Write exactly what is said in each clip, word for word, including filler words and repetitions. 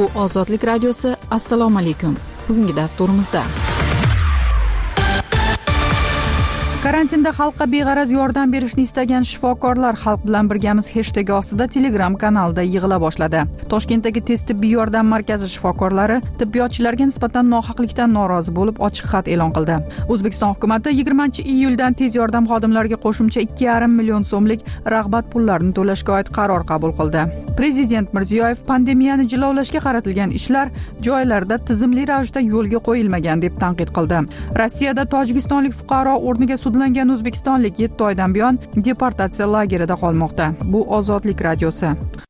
Bu Ozodlik radiosi. Assalomu alaykum. Bugungi dasturimizda karantinda xalqqa beg'araz yordam berishni istagan shifokorlar xalq bilan birgamiz hashtagi ostida Telegram kanalida yig'ila boshladi. Toshkentdagi tez tibbiy yordam markazi shifokorlari tibbiyotchilarga nisbatan nohaqlikdan norozi bo'lib ochiq xat e'lon qildi. O'zbekiston hukumati yigirmanchi iyuldan tez yordam xodimlariga qo'shimcha ikki yarim million so'mlik rag'bat pullarini to'lashga oid qaror qabul qildi. Prezident Mirziyoyev pandemiyani jilovlashga qaratilgan ishlar joylarda tizimli ravishda yo'lga qo'yilmagan deb tanqid qildi. Rossiyada tojikistonlik fuqaro o'rniga sudlangan o'zbekistonlik yetti oydan buyon deportatsiya lagerida qolmoqda. Bu Ozodlik radiosi.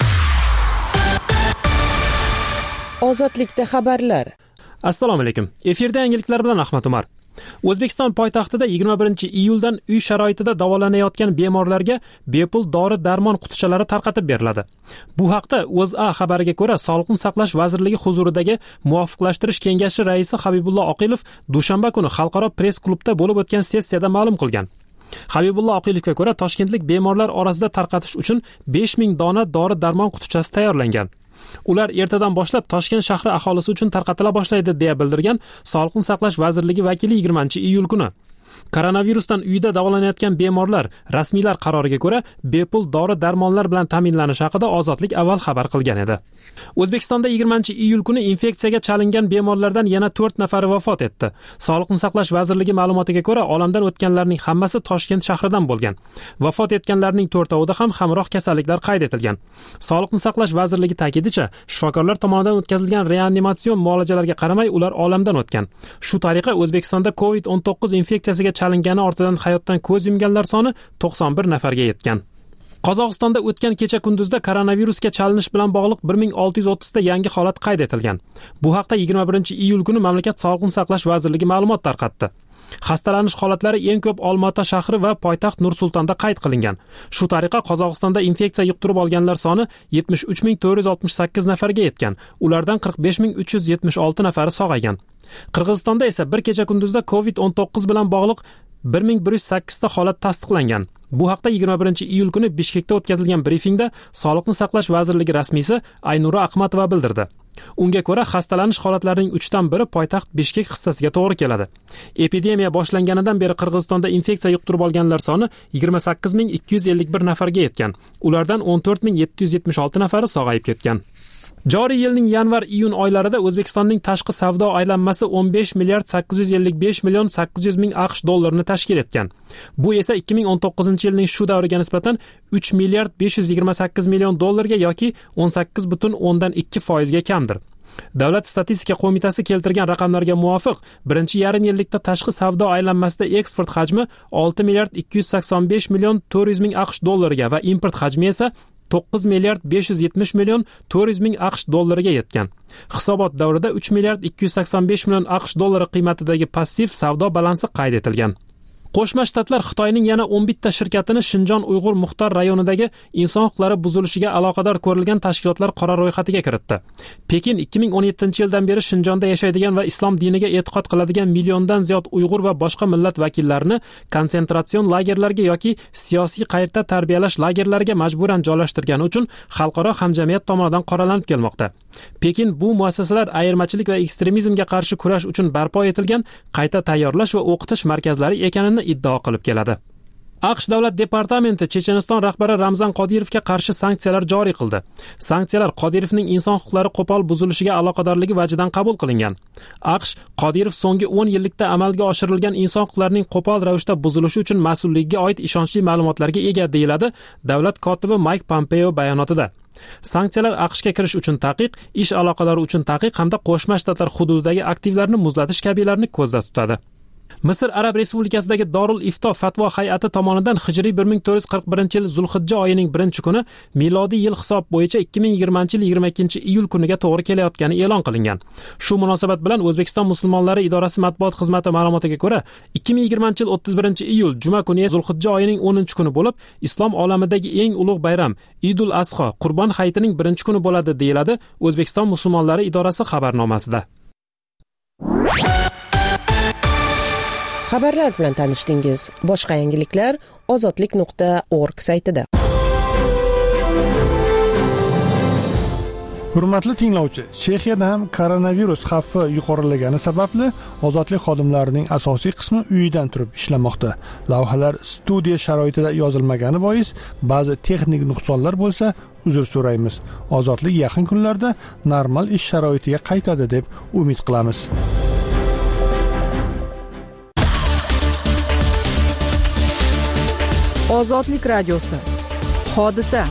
Ozodlikda xabarlar. Assalomu alaykum. Efirda yangiliklar bilan Ahmad Umar. O'zbekiston poytaxtida yigirma birinchi iyuldan uy sharoitida davolanayotgan bemorlarga bepul dori-darmon qutichalari tarqatib beriladi. Bu haqda O'zA xabariga ko'ra, Sog'liqni saqlash vazirligi huzuridagi muvofiqlashtirish kengashi raisi Habibullo Oqilov dushanba kuni xalqaro press klubda bo'lib o'tgan sessiyada ma'lum qilgan. Habibullo Oqilovga ko'ra, toshkentlik bemorlar orasida tarqatish uchun besh ming dona dori-darmon qutichasi tayyorlangan. Ular ertadan boshlab Toshkent shahri aholisi uchun tarqatila boshlaydi, deya bildirgan Sog'liqni saqlash vazirligi vakili yigirmanchi iyul kuni. Koronavirusdan uyda davolanayotgan bemorlar rasmiylar qaroriga ko'ra bepul dori-darmonlar bilan ta'minlanishi haqida Ozodlik avval xabar qilgan edi. O'zbekistonda yigirmanchi iyul kuni infeksiyaga chalingan bemorlardan yana to'rt nafari vafot etdi. Sog'liqni saqlash vazirligi ma'lumotiga ko'ra, olamdan o'tganlarning hammasi Toshkent shahridan bo'lgan. Vafot etganlarning to'rtovida ham hamroh kasalliklar qayd etilgan. Sog'liqni saqlash vazirligi ta'kidicha, shifokorlar tomonidan o'tkazilgan reanimatsion muolajalarga qaramay ular olamdan o'tgan. Shu tariqa O'zbekistonda covid o'n to'qqiz infeksiyasiga chalingani ortidan hayotdan ko'z yumganlar soni to'qson bir nafarga yetgan. Qozog'istonda o'tgan kecha kunduzda koronavirusga chalinish bilan bog'liq bir ming olti yuz o'ttiz ta yangi holat qayd etilgan. Bu haqda yigirma birinchi iyul kuni mamlakat Sog'liqni saqlash vazirligi ma'lumot tarqatdi. Xastalanish holatlari eng ko'p Olmaota shahri va poytaxt Nur-Sultonda qayd qilingan. Shu tariqa Qozog'istonda infeksiya yuqtirib olganlar soni yetmish uch ming to'rt yuz oltmish sakkiz nafarga yetgan. Ulardan qirq besh ming uch yuz yetmish olti nafari sog'aygan. Qirg'izistonda esa bir kecha kunduzda covid o'n to'qqiz bilan bog'liq bir ming bir yuz sakkiz ta holat tasdiqlangan. Bu haqda yigirma birinchi iyul kuni Bishkekda o'tkazilgan brifingda Sog'liqni saqlash vazirligi rasmiysi Aynura Ahmatova bildirdi. Unga ko'ra, xastalanish holatlarining uchdan biri poytaxt Bishkek hissasiga to'g'ri keladi. Epidemiya boshlanganidan beri Qirg'izistonda infeksiya yuqtirib olganlar soni yigirma sakkiz ming ikki yuz ellik bir nafarga yetgan. Ulardan o'n to'rt ming yetti yuz yetmish olti nafari sog'ayib ketgan. Joriy yilning yanvar-iyun oylarida O'zbekistonning tashqi savdo aylanmasi o'n besh milliard sakkiz yuz ellik besh million sakkiz yuz ming AQSh dollarini tashkil etgan. Bu esa ikki ming o'n to'qqizinchi yilning shu davriga nisbatan uch milliard besh yuz yigirma sakkiz million dollarga yoki o'n sakkiz butun o'ndan ikki foiz ga kamdir. Davlat statistika qo'mitasi keltirgan raqamlarga muvofiq, birinchi yarim yillikda tashqi savdo aylanmasida eksport hajmi olti milliard ikki yuz sakson besh million to'rt yuz ming AQSh dollariga va import hajmi esa to'qqiz milliard besh yuz yetmish million to'rt yuz ming AQSh dollariga yetgan. Hisobot davrida uch milliard ikki yuz sakson besh million AQSh dollari qiymatidagi passiv savdo balansi qayd etilgan. Qo'shma Shtatlar Xitoyning yana o'n bitta shirkatini Shinjon Uyg'ur muxtor rayonidagi inson huquqlari buzilishiga aloqador ko'rilgan tashkilotlar qora ro'yxatiga kiritdi. Pekin ikki ming o'n yettinchi yildan beri Shinjonda yashaydigan va islom diniga e'tiqod qiladigan milliondan ziyod Uyg'ur va boshqa millat vakillarini konsentratsiyon lagerlariga yoki siyosiy qayta tarbiyalash lagerlariga majburan joylashtirgani uchun xalqaro hamjamiyat tomonidan qoralanib kelmoqda. Pekin bu muassasalar ayirmachilik va ekstremizmga qarshi kurash uchun barpo etilgan qayta tayyorlash va o'qitish markazlari ekanini iddao qilib keladi. AQSh Davlat departamenti Checheniston rahbari Ramzan Qodirovga qarshi sanksiyalar joriy qildi. Sanksiyalar Qodirovning inson huquqlari qo'pol buzilishiga aloqadorligi vajidan qabul qilingan. AQSh Qodirov so'nggi o'n yillikda amalga oshirilgan inson huquqlarining qo'pol ravishda buzilishi uchun mas'ulligiga oid ishonchli ma'lumotlarga ega, deyiladi davlat kotibi Mike Pompeo bayonotida. Sanksiyalar AQShga kirish uchun taqiq, ish aloqalari uchun taqiq hamda Qo'shma Shtatlar hududidagi aktivlarni muzlatish kabilarni ko'zda tutadi. Misr Arab Respublikasidagi Dorul Ifto fatvo hay'ati tomonidan hijriy bir ming to'rt yuz qirq birinchi yil Zulhijja oyining birinchi kuni milodiy yil hisob bo'yicha ikki ming yigirmanchi yil yigirma ikkinchi iyul kuniga to'g'ri kelayotgani e'lon qilingan. Shu munosabat bilan O'zbekiston musulmonlari idorasi matbuot xizmati ma'lumotiga ko'ra, ikki ming yigirmanchi yil o'ttiz birinchi iyul juma kuni Zulhijja oyining o'ninchi kuni bo'lib, islom olamidagi eng ulug' bayram Idul Asho Qurbon hayitining birinchi kuni bo'ladi, deyiladi O'zbekiston musulmonlari idorasi xabarnomasida. Xabarlar bilan tanishdingiz. Boshqa yangiliklar ozodlik nuqta org saytida. Hurmatli tinglovchi, Chexiyada ham koronavirus xavfi yuqorilagani sababli ozodlik xodimlarining asosiy qismi uyidan turib ishlamoqda. Lavhalar studiya sharoitida yozilmagani bois ba'zi texnik nuqsonlar bo'lsa, uzr so'raymiz. Ozodlik yaqin kunlarda normal ish sharoitiga qaytadi deb umid qilamiz. Ozodlik radiosi. Hodisa.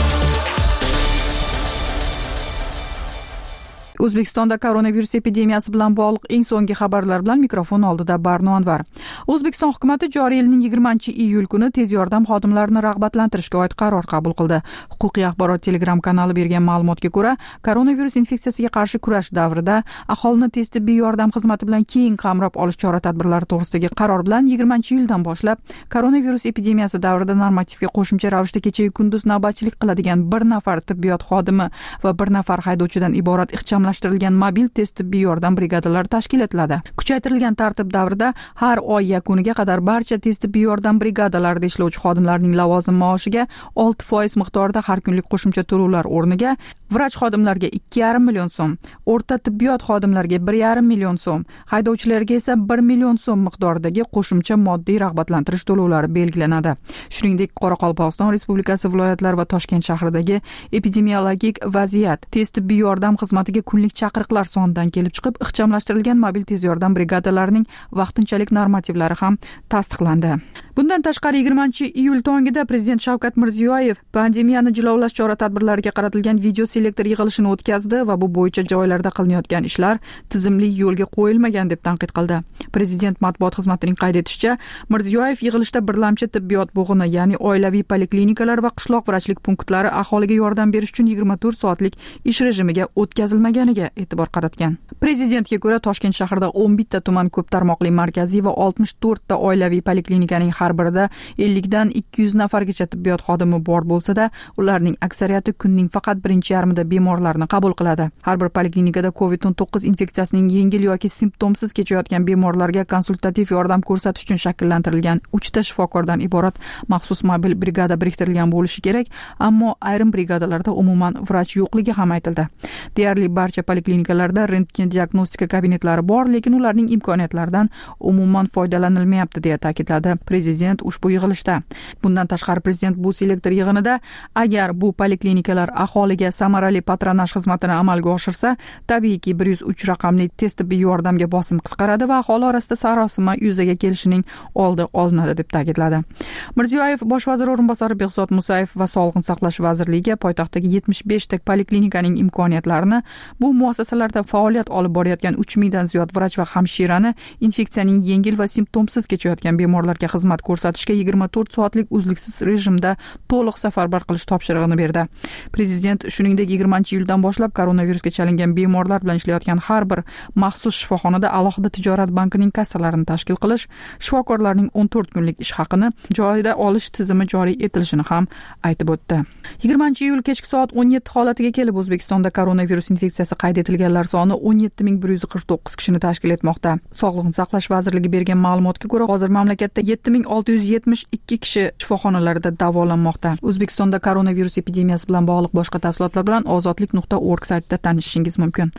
O'zbekistonda koronavirus epidemiyasi bilan bog'liq eng so'nggi xabarlar bilan mikrofon oldida Barno Anvar. O'zbekiston hukumatı joriy yilning yigirmanchi iyul kuni tez yordam xodimlarini rag'batlantirishga oid qaror qabul qildi. Huquqiy axborot Telegram kanali bergan ma'lumotga ko'ra, koronavirus infeksiyasiga qarshi kurash davrida aholini tez tibbiy yordam xizmati bilan keng qamrab olish chora-tadbirlari to'g'risidagi qaror bilan yigirmanchi iyuldan boshlab koronavirus epidemiyasi davrida normativga qo'shimcha ravishda kecha-yu kunduz navbatchilik qiladigan bir nafar tibbiyot xodimi va bir nafar haydovchidan iborat ixcham lashtirilgan mobil tez tibbiy yordam brigadalari tashkil etiladi. Kuchaytirilgan tartib davrida har oy yakuniga qadar barcha tez tibbiy yordam brigadalarida ishlovchi xodimlarning lavozim maoshiga olti foiz miqdorida har kunlik qo'shimcha to'lovlar o'rniga vrach xodimlarga ikki yarim million so'm, o'rta tibbiyot xodimlarga bir yarim million so'm, haydovchilarga esa bir million so'm miqdoridagi qo'shimcha moddiy rag'batlantirish to'lovlari belgilanadi. Shuningdek, Qoraqalpog'iston Respublikasi viloyatlari va Toshkent shahridagi epidemiologik vaziyat tez tibbiy yordam xizmatiga kunlik chaqiriqlar sonidan kelib chiqib, ixchamlashtirilgan mobil tez yordam brigadalarining vaqtinchalik normativlari ham tasdiqlandi. Bundan tashqari yigirmanchi iyul tongida Prezident Shavkat Mirziyoyev pandemiyani jilovlash chora-tadbirlariga qaratilgan video selektor yig'ilishini o'tkazdi va bu bo'yicha joylarda qilinayotgan ishlar tizimli yo'lga qo'yilmagan deb tanqid qildi. Prezident matbuot xizmatining qayd etishicha, Mirziyoyev yig'ilishda birlamchi tibbiyot bo'g'ini, ya'ni oilaviy poliklinikalar va qishloq vrachlik punktlari aholiga yordam berish uchun yigirma to'rt soatlik ish rejimiga o'tkazilmaganiga e'tibor qaratgan. Prezidentga ko'ra, Toshkent shahrida o'n bitta tuman ko'p tarmoqli markaziy va oltmish to'rtta oilaviy poliklinikaning har birida ellik dan ikki yuz nafargacha tibbiyot xodimi bor bo'lsa-da, ularning aksariyati kunning faqat birinchi yarmida bemorlarni qabul qiladi. Har bir poliklinikada covid o'n to'qqiz infeksiyasining yengil yoki simptomsiz kechayotgan bemorlarga konsultativ yordam ko'rsatish uchun shakllantirilgan uchta shifokordan iborat maxsus mobil brigada biriktirilgan bo'lishi kerak, ammo ayrim brigadalarda umuman vrach yo'qligi ham aytildi. Deyarli barcha poliklinikalarda rentgen diagnostika kabinetlari bor, lekin ularning imkoniyatlaridan umuman foydalanilmayapti deya ta'kidladi Prezident ushbu yig'ilishda. Bundan tashqari Prezident bu selektor yig'inida agar bu poliklinikalar aholiga samarali patronaj xizmatini amalga oshirsa, tabiiyki bir yuz uch raqamli tez tibbiy yordamga bosim qisqaradi va aholi orasida sarosima yuzaga kelishining oldi olinadi deb ta'kidladi. Mirziyoyev bosh vazir o'rinbosari Behzod Musayev va Sog'liqni saqlash vazirligiga poytaxtdagi yetmish besh ta poliklinikaning imkoniyatlarini, bu muassasalarda faoliyat olib borayotgan uch mingdan ziyod vrach va hamshirani infeksiyaning yengil va simptomsiz kechayotgan bemorlarga xizmat ko'rsatishga yigirma to'rt soatlik uzluksiz rejimda to'liq safarbar qilish topshirig'ini berdi. Prezident shuningdek yigirmanchi iyuldan boshlab koronavirusga chalingan bemorlar bilan ishlayotgan har bir maxsus shifoxonada alohida tijorat bankining kassalarini tashkil qilish, shifokorlarning o'n to'rt kunlik ish haqini joyida olish tizimi joriy etilishini ham aytib o'tdi. yigirmanchi iyul kechki soat o'n yetti holatiga kelib O'zbekistonda koronavirus infeksiyasi qayd etilganlar soni o'n yetti ming bir yuz qirq to'qqiz kishini tashkil etmoqda. Sog'liqni saqlash vazirligi bergan ma'lumotga ko'ra, hozir mamlakatda yetti ming olti yuz yetmish ikki kishi shifoxonalarda davolanmoqda. O'zbekistonda koronavirus epidemiyasi bilan bog'liq boshqa tafsilotlar bilan ozodlik nuqta org saytida tanishishingiz mumkin.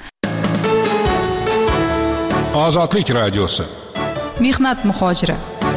Ozodlik radiosi. Mehnat muhojiri.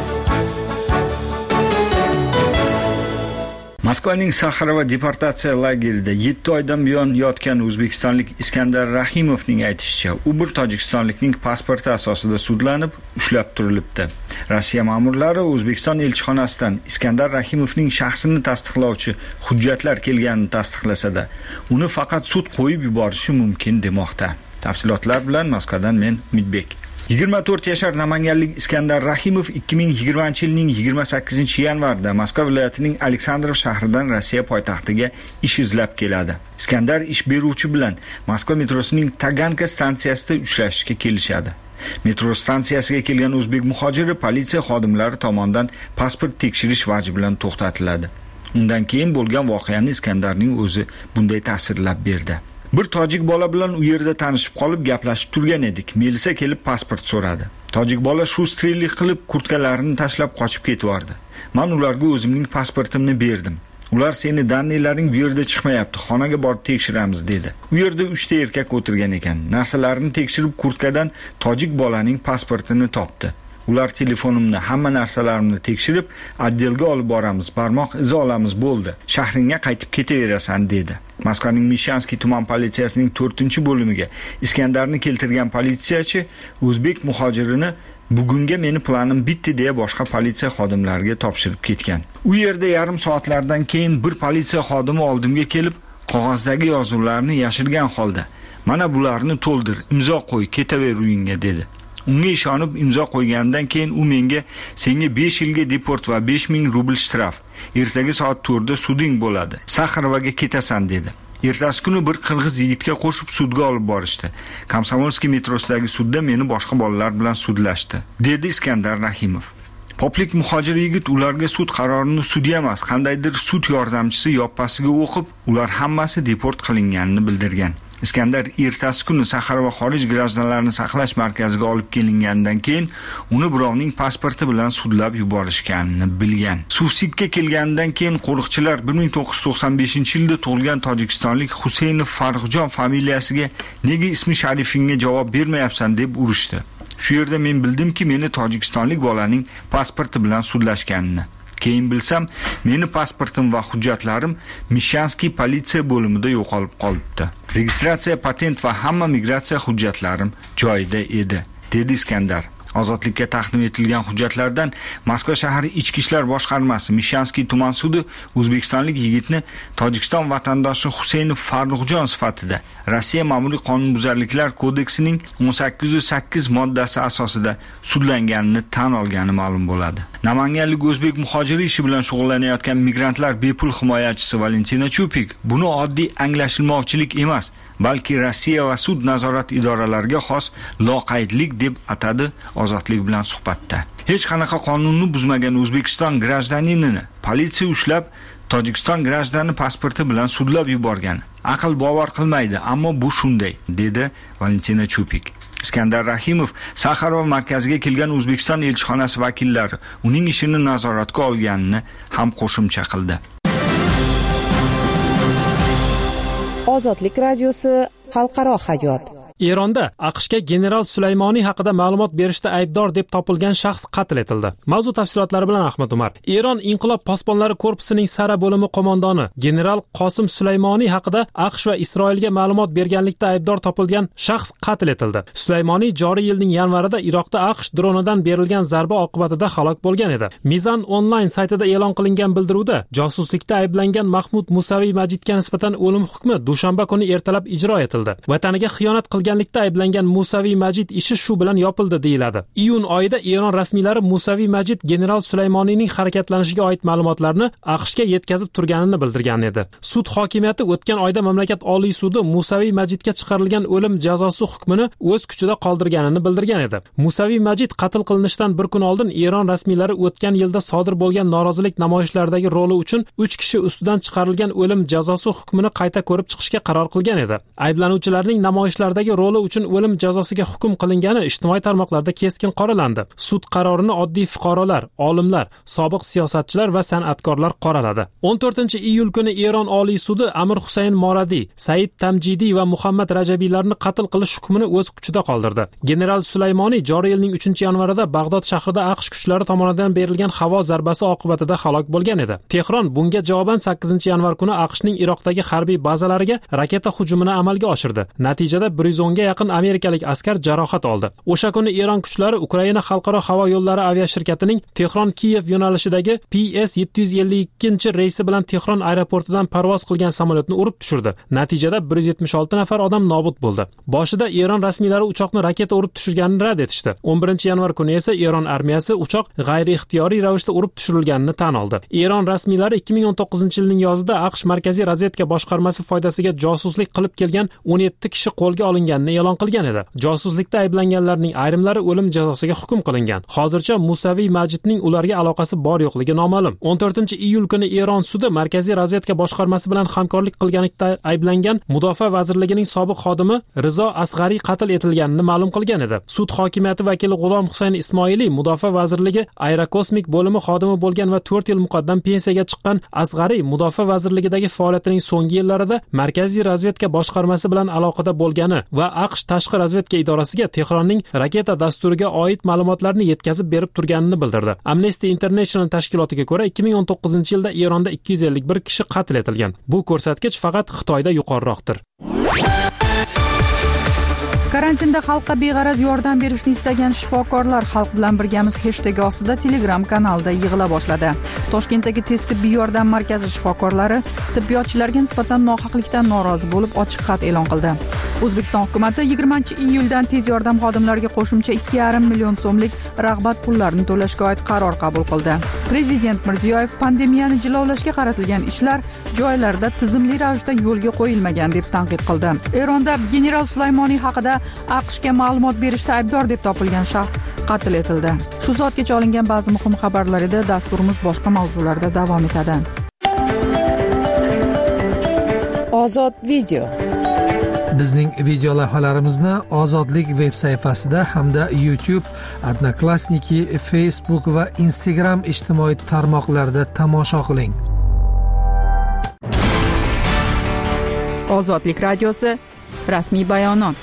Moskvaning Saxarova deportatsiya lagerida yetti oydan buyon yotgan o'zbekistonlik Iskandar Rahimovning aytishicha, u bir tojikistonlikning pasporti asosida sudlanib, ushlab turilibdi. Rossiya ma'murlari O'zbekiston elchixonasidan Iskandar Rahimovning shaxsini tasdiqlovchi hujjatlar kelganini tasdiqlasa-da, uni faqat sud qo'yib yuborishi mumkin demoqda. Tafsilotlar bilan Moskvadan men Umidbek. yigirma to'rt yashar namanganlik Iskandar Rahimov ikki ming yigirmanchi yilning yigirma sakkizinchi yanvarida Moskva viloyatining Aleksandrov shahridan Rossiya poytaxtiga ish izlab keladi. Iskandar ish beruvchi bilan Moskva metrosining Taganka stansiyasida uchrashishga kelishadi. Metro stansiyasiga kelgan o'zbek muhojiri politsiya xodimlari tomonidan pasport tekshirish vaji bilan to'xtatiladi. Undan keyin bo'lgan voqeani Iskandarning o'zi bunday ta'sirlab berdi. Bir tojik bola bilan u yerda tanishib qolib gaplashib turgan edik. Melisa kelib pasport so'radi. Tojik bola shu strellik qilib kurtkalarini tashlab qochib ketvardi. Men ularga o'zimning pasportimni berdim. Ular seni dannilaring bu yerda chiqmayapti, xonaga borib tekshiramiz dedi. U yerda uchta erkak o'tirgan ekan. Narsalarini tekshirib kurtkadan tojik bolaning pasportini topdi. Ular telefonimni, hamma narsalarimni tekshirib, отделga olib boramiz, barmoq izi olamiz bo'ldi. Shahringga qaytib ketaverasan dedi. Moskvaning Mishanskiy tuman politsiyasining to'rtinchi bo'limiga Iskandarni keltirgan politsiyachi o'zbek muhojirini bugunga meni planim bitdi deya boshqa politsiya xodimlariga topshirib ketgan. U yerda yarim soatlardan keyin bir politsiya xodimi oldimga kelib, qog'ozdagi yozuvlarni yashirgan holda, "Mana bularni to'ldir, imzo qo'y, ketaver uyingga" dedi. Unga ishonib imzo qo'ygandan keyin u menga "Senga besh yilga deport va besh ming rubl shtraf. Ertaga soat to'rtda suding bo'ladi. Saxarovaga ketasan" dedi. Ertasi kuni bir qirg'iz yigitga qo'shib sudga olib borishdi. Komsomolskiy metrosidagi sudda meni boshqa bolalar bilan sudlashdi, dedi Iskandar Rahimov. Poplik muhojir yigit ularga sud qarorini sudya emas, qandaydir sud yordamchisi yoppasiga o'qib, ular hammasi deport qilinganini bildirgan. Iskandar ertasi kuni Saxarova xorij grajdanlarini saqlash markaziga olib kelingandan keyin uni birovning pasporti bilan sudlab yuborishganini bilgan. Suvsikka kelgandan keyin qo'riqchilar bir ming to'qqiz yuz to'qson beshinchi yilda tug'ilgan tojikistonlik Huseynov Farruxjon familiyasiga "Nega ismi sharifingga javob bermayapsan?" deb urishdi. Shu yerda men bildimki, meni tojikistonlik bolaning pasporti bilan sudlashganini. Keyin bilsam, meni pasportim va hujjatlarim Mishanskiy politsiya bo'limida yo'qolib qolibdi. Registratsiya, patent va hamma migratsiya hujjatlarim joyida edi, dedi Iskandar. Ozodlikka taqdim etilgan hujjatlardan Moskva shahar ichki ishlar boshqarmasi Mishanskiy tuman sudi o'zbekistonlik yigitni Tojikiston vatandoshi Huseynov Farruxjon sifatida Rossiya ma'muriy qonunbuzarliklar kodeksining o'n sakkiz yuz sakkiz moddasi asosida sudlanganini tan olgani ma'lum bo'ladi. Namanganlik o'zbek muhojiri ishi bilan shug'ullanayotgan migrantlar bepul himoyachisi Valentina Chupik buni oddiy anglashilmovchilik emas, balki Rossiya va sud nazorat idoralariga xos loqaydlik deb atadi Ozodlik bilan suhbatda. Hech qanaqa qonunni buzmagan O'zbekiston grajdaninini politsiya ushlab, Tojikiston grajdani pasporti bilan sudlab yuborgan. Aql bovar qilmaydi, ammo bu shunday, dedi Valentina Chupik. Iskandar Rahimov Saxarov markaziga kelgan O'zbekiston elchixonasi vakillari uning ishini nazoratga olganini ham qo'shimcha qildi. Ozodlik radiosi xalqaro hayot. Eronda AQShga general Sulaymoniy haqida ma'lumot berishda aybdor deb topilgan shaxs qatl etildi. Mavzu tafsilotlari bilan Ahmad Umar. Eron Inqilob posbonlari korpusining Sara bo'limi qo'mondoni general Qosim Sulaymoniy haqida AQSh va Isroilga ma'lumot berganlikda aybdor topilgan shaxs qatl etildi. Sulaymoniy joriy yilning yanvarida Iroqda AQSh dronidan berilgan zarba oqibatida halok bo'lgan edi. Mizan onlayn saytida e'lon qilingan bildiruvda josuslikda ayblangan Mahmud Musaviy Majidga nisbatan o'lim hukmi dushanba kuni ertalab ijro etildi. Vataniga xiyonat qilganlikda ayblangan Musaviy Majid ishi shu bilan yopildi deyiladi. Iyun oyida Eron rasmiylari Musaviy Majid general Sulaymoniyning harakatlanishiga oid ma'lumotlarni AQShga yetkazib turganini bildirgan edi. Sud hokimiyati o'tgan oyda mamlakat Oliy sudi Musaviy Majidga chiqarilgan o'lim jazosi hukmini o'z kuchida qoldirganini bildirgan edi. Musaviy Majid qatl qilinishidan bir kun oldin Eron rasmiylari o'tgan yilda sodir bo'lgan norozilik namoyishlaridagi roli uchun uch kishi ustidan chiqarilgan o'lim jazosi hukmini qayta ko'rib chiqishga qaror qilgan edi. Ayblanuvchilarning namoyishlardagi roli uchun o'lim jazosiga hukm qilingani ijtimoiy tarmoqlarda keskin qoralandi. Sud qarorini oddiy fuqarolar, olimlar, sobiq siyosatchilar va san'atkorlar qoraladi. o'n to'rtinchi iyul kuni Eron Oliy sudi Amir Husayn Moradiy, Said Tamjidiy va Muhammad Rajabiylarni qatl qilish hukmini o'z kuchida qoldirdi. General Sulaymoniy joriy yilning uchinchi yanvarida Bag'dod shahrida AQSh kuchlari tomonidan berilgan havo zarbasi oqibatida halok bo'lgan edi. Tehron bunga javoban sakkizinchi yanvar kuni AQShning Iroqdagi harbiy bazalariga raketa hujumini amalga oshirdi. Natijada bir yuz o'nga yaqin amerikalik askar jarohat oldi. O'sha kuni Eron kuchlari Ukraina xalqaro havo yo'llari aviashirkatining Tehron-Kiyev yo'nalishidagi P S yetti yuz ellik ikkinchi reysi bilan Tehron aeroportidan parvoz qilgan samolyotni urib tushirdi. Natijada bir yuz yetmish olti nafar odam nobud bo'ldi. Boshida Eron rasmiylari uchoqni raketa urib tushirganini rad etishdi. o'n birinchi yanvar kuni esa Eron armiyasi uchoq g'ayri-ixtiyoriy ravishda urib tushirilganini tan oldi. Eron rasmiylari ikki ming o'n to'qqizinchi yilning yozida AQSh Markaziy razvedka boshqarmasi foydasiga josuslik qilib kelgan o'n yetti kishi qo'lga olingan qilinganini e'lon qilgan edi. Josuslikda ayblanganlarning ayrimlari o'lim jazosiga hukm qilingan. Hozircha Musaviy Majidning ularga aloqasi bor yo'qligi noma'lum. o'n to'rtinchi iyul kuni Eron sudi Markaziy razvedka boshqarmasi bilan hamkorlik qilganlikda ayblangan Mudofaa vazirligining sobiq xodimi Rizo Asg'ariy qatl etilganini ma'lum qilgan edi. Sud hokimiyati vakili G'ulom Husayn Ismoiliy Mudofaa vazirligi aerokosmik bo'limi xodimi bo'lgan va to'rt yil muqaddam pensiyaga chiqqan Asg'ariy Mudofaa vazirligidagi faoliyatining so'nggi yillarida Markaziy razvedka boshqarmasi bilan aloqada bo'lgani va AQSh tashqi razvedka idorasiga Tehronning raketa dasturiga oid ma'lumotlarni yetkazib berib turganini bildirdi. Amnesty International tashkilotiga ko'ra ikki ming o'n to'qqizinchi yilda Eronda ikki yuz ellik bir kishi qatl etilgan. Bu ko'rsatkich faqat Xitoyda yuqoriroqdir. Karantinda xalqqa beg'araz yordam berishni istagan shifokorlar xalq bilan birgamiz hashtagi ostida Telegram kanalida yig'ila boshladi. Toshkentdagi tez tibbiy yordam markazi shifokorlari tibbiyotchilarga nisbatan nohaqlikdan norozi bo'lib ochiq xat e'lon qildi. O'zbekiston hukumatı yigirmanchi iyuldan tez yordam xodimlariga qo'shimcha ikki yarim million so'mlik rag'bat pullarini to'lashga oid qaror qabul qildi. Prezident Mirziyoyev pandemiyani jilovlashga qaratilgan ishlar joylarda tizimli ravishda yo'lga qo'yilmagan deb tanqid qildi. Eronda general Sulaymoniy haqida AQShga ma'lumot berishda aybdor deb topilgan shaxs qatl etildi. Shu soatgacha olingan ba'zi muhim xabarlar edi. Dasturimiz boshqa mavzularda davom etadi. Ozod video. Bizning video lavhalarimizni Ozodlik veb sayfasida hamda YouTube, Odnoklassniki, Facebook va Instagram ijtimoiy tarmoqlarida tomosha qiling. Ozodlik radiosi rasmiy bayonot.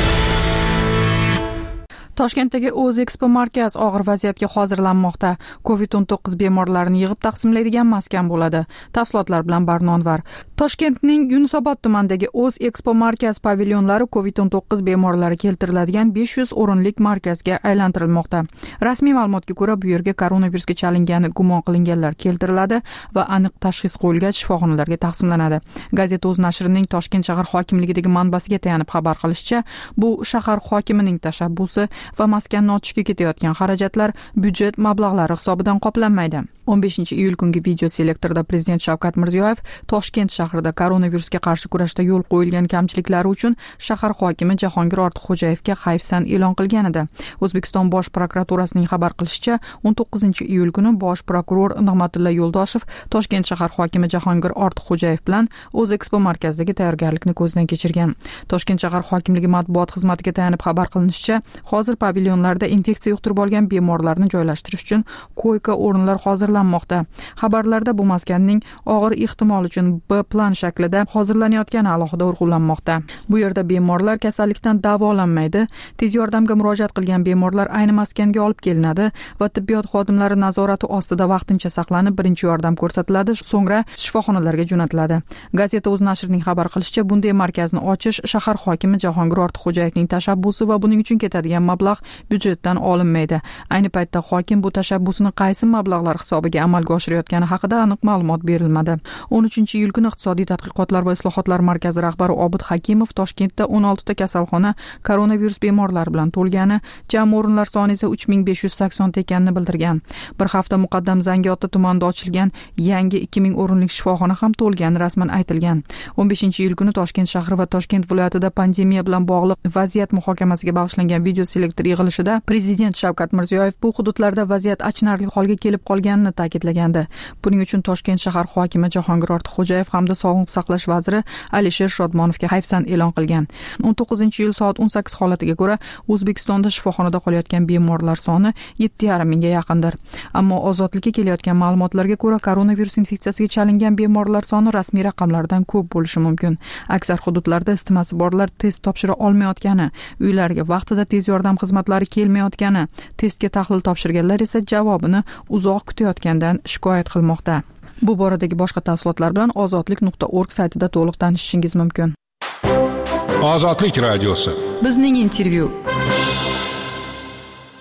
Toshkentdagi O'zekspo markaz og'ir vaziyatga hozirlanmoqda. covid o'n to'qqiz bemorlarini yig'ib taqsimlaydigan maskan bo'ladi. Tafsilotlar bilan Barnonvar. Toshkentning Yunusobod tumanidagi O'zekspo markaz pavilyonlari covid o'n to'qqiz bemorlari keltiriladigan besh yuz o'rinlik markazga aylantirilmoqda. Rasmiy ma'lumotga ko'ra, bu yerga koronavirusga chalingani gumon qilinganlar keltiriladi va aniq tashxis qo'yilgach shifoxonalarga taqsimlanadi. Gazeta o'z nashrining Toshkent shahar hokimligidagi manbasiga tayanib xabar qilishicha, bu shahar hokimining tashabbusi va maskanni ochishga ketayotgan xarajatlar byudjet mablag'lari hisobidan qoplanmaydi. o'n beshinchi iyul kungi video selektorda Prezident Shavkat Mirziyoyev Toshkent shahrida koronavirusga qarshi kurashda yo'l qo'yilgan kamchiliklari uchun shahar hokimi Jahongir Ortiqxo'jayevga hayfsan e'lon qilgan edi. O'zbekiston Bosh prokuraturasining xabar qilishicha, o'n to'qqizinchi iyul kuni bosh prokuror Nig'matilla Yo'ldoshev Toshkent shahar hokimi Jahongir Ortiqxo'jayev bilan O'zekspo markazidagi tayyorgarlikni ko'zdan kechirgan. Toshkent shahar hokimligi matbuot xizmatiga tayanib xabar qilinishicha, hozir pavilyonlarda infeksiya yuqtirib olgan bemorlarni joylashtirish uchun koyka o'rinlar hozirlanmoqda. Xabarlarda bu maskanning og'ir ehtimol uchun B plan shaklida hozirlanayotgani alohida urg'ulanmoqda. Bu yerda bemorlar kasallikdan davolanmaydi. Tez yordamga murojaat qilgan bemorlar ayni maskanga olib kelinadi va tibbiyot xodimlari nazorati ostida vaqtincha saqlanib, birinchi yordam ko'rsatiladi, so'ngra shifoxonalarga jo'natiladi. Gazeta o'z nashrining xabar qilishicha, bunday markazni ochish shahar hokimi Jahongir Ortiqxo'jayevning tashabbusi va buning uchun ketadigan mablag' byudjetdan olinmaydi. Ayni paytda hokim bu tashabbusni qaysi mablag'lar hisobiga amalga oshirayotgani haqida aniq ma'lumot berilmadi. o'n uchinchi iyul kuni Iqtisodiy tadqiqotlar va islohotlar markazi rahbari Obid Hakimov Toshkentda o'n oltita kasalxona koronavirus bemorlari bilan to'lgani, jami o'rinlar soni esa uch ming besh yuz sakson ta ekanini bildirgan. Bir hafta muqaddam Zangiota tumanida ochilgan yangi ikki ming o'rinlik shifoxona ham to'lgani rasman aytilgan. o'n beshinchi iyul kuni Toshkent shahri va Toshkent viloyatida pandemiya bilan bog'liq vaziyat muhokamasiga bag'ishlangan video selektor yig'ilishida Prezident Shavkat Mirziyoyev bu hududlarda vaziyat achinarli holga kelib qolganini ta'kidlagandi. Buning uchun Toshkent shahar hokimi Jahongir Ortiqxo'jayev hamda Sog'liqni saqlash vaziri Alisher Shodmonovga hayfsan e'lon qilgan. o'n to'qqizinchi iyul soat o'n sakkiz holatiga ko'ra O'zbekistonda shifoxonada qolayotgan bemorlar soni yetti yarim mingga yaqindir. Ammo Ozodlikka kelayotgan ma'lumotlarga ko'ra, koronavirus infeksiyasiga chalingan bemorlar soni rasmiy raqamlardan ko'p bo'lishi mumkin. Aksar hududlarda isitmasi borlar test topshira olmayotgani, uylariga vaqtida tez yordam xizmatlari kelmayotgani, testga tahlil topshirganlar esa javobini uzoq kutayotgandan shikoyat qilmoqda. Bu boradagi boshqa tafsilotlar bilan ozodlik nuqta org saytida to'liq tanishishingiz mumkin. Ozodlik radiosi. Bizning intervyu.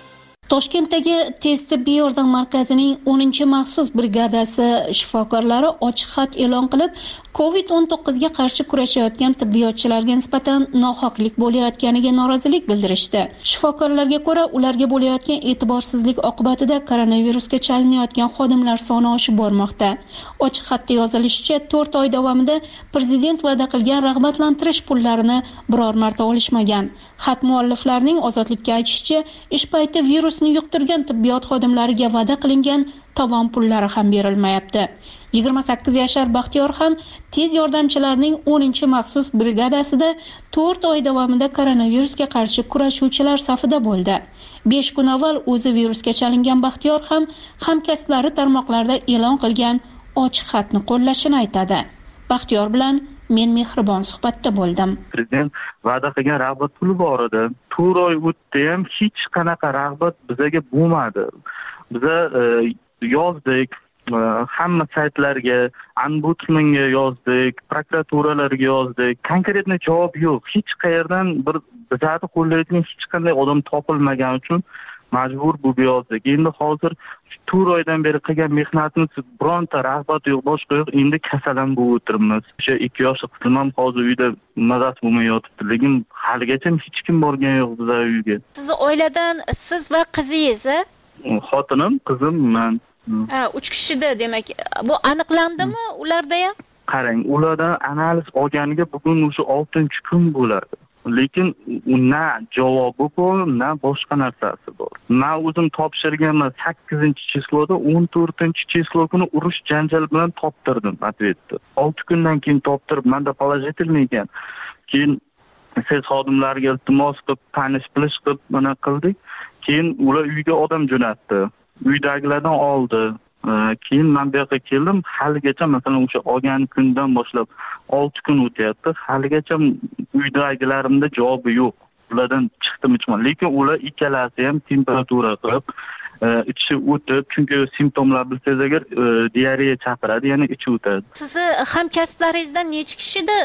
Toshkentdagi tez tibbiy yordam markazining o'ninchi maxsus brigadasi shifokorlari ochiq xat e'lon qilib, kovid o'n to'qqizga qarshi kurashayotgan tibbiyotchilarga nisbatan nohaqlik bo'layotganiga norozilik bildirishdi. Shifokorlarga ko'ra, ularga bo'layotgan e'tiborsizlik oqibatida koronavirusga chalinayotgan xodimlar soni oshib bormoqda. Ochiq xatda yozilishicha, to'rt oy davomida prezident va'da qilgan rag'batlantirish pullarini biror marta olishmagan. Xat mualliflarining Ozodlikka aytishicha, ish payti virusni yuqtirgan tibbiyot xodimlariga va'da qilingan tovon pullari ham berilmayapti. yigirma sakkiz yashar Baxtiyor ham tez yordamchilarning o'ninchi maxsus brigadasida to'rt oy davomida koronavirusga qarshi kurashuvchilar safida bo'ldi. besh kun avval o'zi virusga chalingan Baxtiyor ham hamkasblari tarmoqlarda e'lon qilgan ochiq xatni qo'llashini aytadi. Baxtiyor bilan men mehribon suhbatda bo'ldim. Prezident va'da qilgan rag'bat puli bor edi. to'rt oy o'tdi ham hech qanaqa rag'bat bizaga bo'lmadi. Biza e, yozdik, e, hamma saytlarga, ombudsmanga yozdik, prokuraturalarga yozdik. Konkretni javob yo'q. Hech qayerdan bir bizani qo'llaydigan hech qanday odam topilmagani uchun majbur bo'lib yozdik. Endi hozir to'rt oydan beri qilgan mehnatimiz bironta rag'bat yo'q, boshqa yo'q. Endi kasalan bo'lib o'tiribmiz. O'sha ikki yoshli qizim ham hozir uyda mazasi bo'lmay yotibdi. Lekin haligacha hech kim borgan yo'q bizlar uyga. Sizni oiladan siz va qizingiz, xotinim, qizim, men. Ha, uch kishida demak. Bu aniqlandimi ularda ham? Qarang, ulardan analiz olganiga bugun o'sha oltinchi kun bo'ladi. Lekin na javobi bor, na boshqa narsasi bor. Men o'zim topshirganman sakkizinchi chisloda, o'n to'rtinchi chislo kuni urush janjal bilan toptirdim ответni. olti kundan keyin toptirib, menda положительный ekan. Keyin siz xodimlarga iltimos qilib, tanish bilish qilib mana qildik. Keyin ular uyga odam jo'natdi. Uydagilardan oldi. Keyin men bu yerga keldim, haligacha masalan o'sha olgan kundan boshlab olti kun o'tyapti. Haligacha uydagilarimda javobi yo'q. Ulardan chiqdim ichman. Lekin ular ikkalasi ham temperatura qilib, ichi o'tib, chunki simptomlar bilsangiz agar diareya chaqiradi, ya'ni ichi o'tadi. Sizni hamkasblaringizdan necha kishida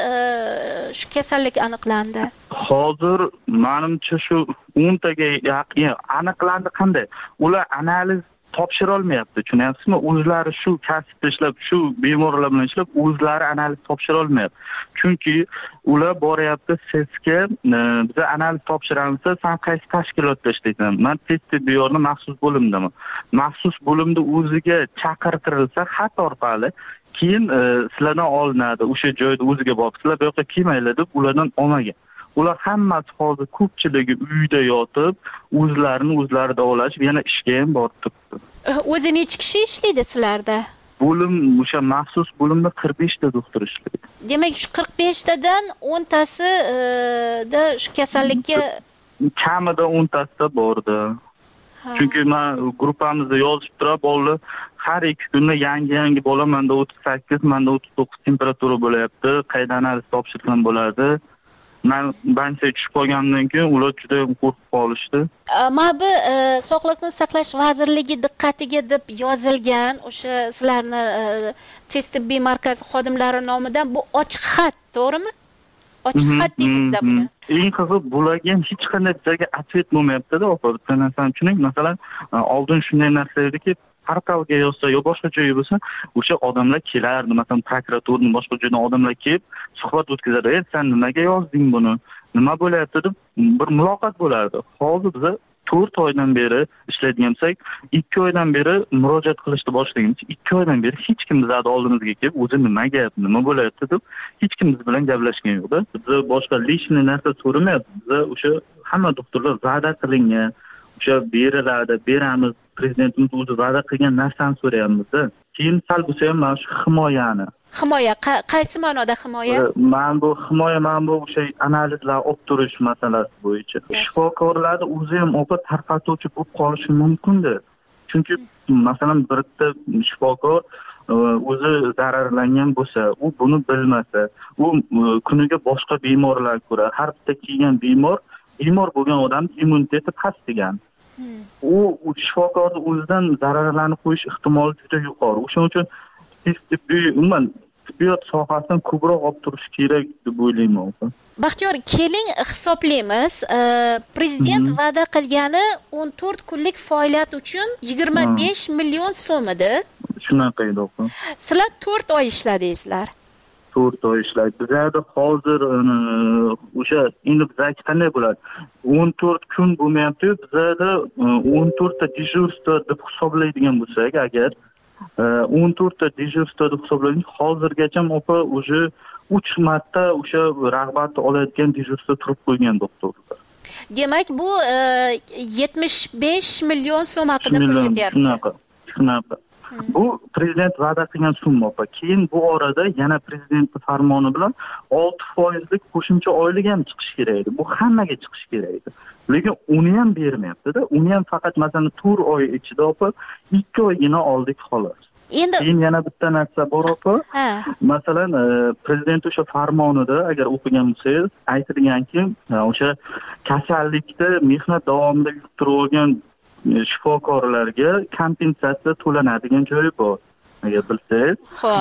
shu kasallik aniqlandi? Hozir menimcha shu o'ntaga yaqin aniqlandi. Qanday? Ular analiz topshira olmayapti, tushunyapsizmi? O'zlari shu kasbda ishlab, shu bemorlar bilan ishlab, o'zlari analiz topshira olmayapti. Chunki ular boryapti sizga, biz analiz topshiramiz, sen qaysi tashkilotda ishlaysan? Men tez tibbiy yordam maxsus bo'limdaman. Maxsus bo'limda o'ziga chaqirtirilsa xat orqali keyin sizlardan olinadi. O'sha joyda o'ziga borib, sizlar bu yoqqa kelmaylar deb ulardan olmagan. Ular hammasi hozir ko'pchiligi uyda yotib, o'zlarini o'zlari davolashib, yana ishga ham borib turibdi. O'zi necha kishi ishlaydi sizlarda? Bo'lim, o'sha maxsus bo'limda qirq besh ta doktor ishlaydi. Demak, shu qirq besh tadan o'ntasi da shu kasallikka kamida o'ntasida bordi. Chunki men gruppamizda yozib turib, bolalar har ikki kunda yangi-yangi bola, menda o'ttiz sakkiz, menda o'ttiz to'qqiz temperatura bo'layapti, qayda analiz topshirsam bo'ladi. Men bansiya tushib qolgandan keyin ular juda qo'rqib qolishdi. Mana bu Sog'liqni saqlash vazirligi diqqatiga deb yozilgan o'sha sizlarni tez tibbiy markaz xodimlari nomidan bu ochiq xat, to'g'rimi? Ochiq xat deymizda buni. Eng qiziq bularga hech qanday bizga atvet bo'lmayapti-da, opa. Bitta narsani tushuning. Masalan, oldin shunday narsa ediki, portalga yozsa yo boshqa joyga bo'lsa, o'sha odamlar kelardi. Masalan, prokuraturaning boshqa joydan odamlar kelib, suhbat o'tkazadi. "Ey, sen nimaga yozding buni? Nima bo'layapti?" deb bir muloqot bo'lardi. Hozir biz to'rt oydan beri ishlaydigan bo'lsak, ikki oydan beri murojaat qilishni boshlaganmiz. ikki oydan beri hech kim bizning oldimizga kelib, "O'zi nima gap, nima bo'layapti?" deb hech kim biz bilan gaplashgan yo'q-da. Biz boshqa lishni narsa so'ramayapmiz. Biz o'sha hamma doktorlar va'da qilingan, o'sha beriladi, beramiz. Prezidentimiz o'zi va'da qilgan narsani so'rayapmiz-da. Keyin sal bo'lsa ham mana shu himoyani. Himoya qaysi ma'noda himoya? Men bu himoya, men bu o'sha analizlar olib turish masalasi bo'yicha. Shifokorlar o'zi ham o'qib tarqatuvchi bo'lib qolishi mumkin-da. Chunki masalan bitta shifokor o'zi zararlangan bo'lsa, u buni bilmasa, u kuniga boshqa bemorlar ko'ra, har bitta kelgan bemor, bemor bo'lgan odam immuniteti past degan. U shifokorning o'zidan zararlanib qo'yish ehtimoli juda yuqori. O'shuning uchun tez tibbiy umuman tibbiyot sohasidan ko'proq olib turish kerak deb o'ylayman. Baxtiyor, keling hisoblaymiz. Prezident va'da qilgani o'n to'rt kunlik faoliyat uchun yigirma besh million so'm edi. Shunaqa edi. Sizlar to'rt oy ishladingizlar. to'rt oy ishladik. Bizda hozir o'sha endi bizga qanday bo'ladi? o'n to'rt kun bo'lmayapti. Bizda o'n to'rt ta dejurstvo deb hisoblaydigan bo'lsak, agar o'n to'rt ta dejurstvo deb hisoblaydik, hozirgacha opa o'sha uch marta o'sha rag'batni oladigan dejurstvo turib qo'ygan doktorlar. Demak, bu yetmish besh million so'm haqida pul ketyapti. Shunaqa. Shunaqa. Bu prezident va'da qilgan summa. Keyin bu orada yana prezident farmoni bilan olti foizlik qo'shimcha oylik ham chiqish kerak edi. Bu hammaga chiqish kerak edi. Lekin uni ham bermayapti-da. Uni ham faqat masalan to'rt oy ichida opa ikki oygina oldik xolos. Endi keyin yana bitta narsa bor opa. Masalan, prezident o'sha farmonida agar o'qigan bo'lsangiz, aytilganki, o'sha kasallikda mehnat davomida yuqtirib olgan shifokorlarga kompensatsiya to'lanadigan joyi bor. Agar bilsangiz,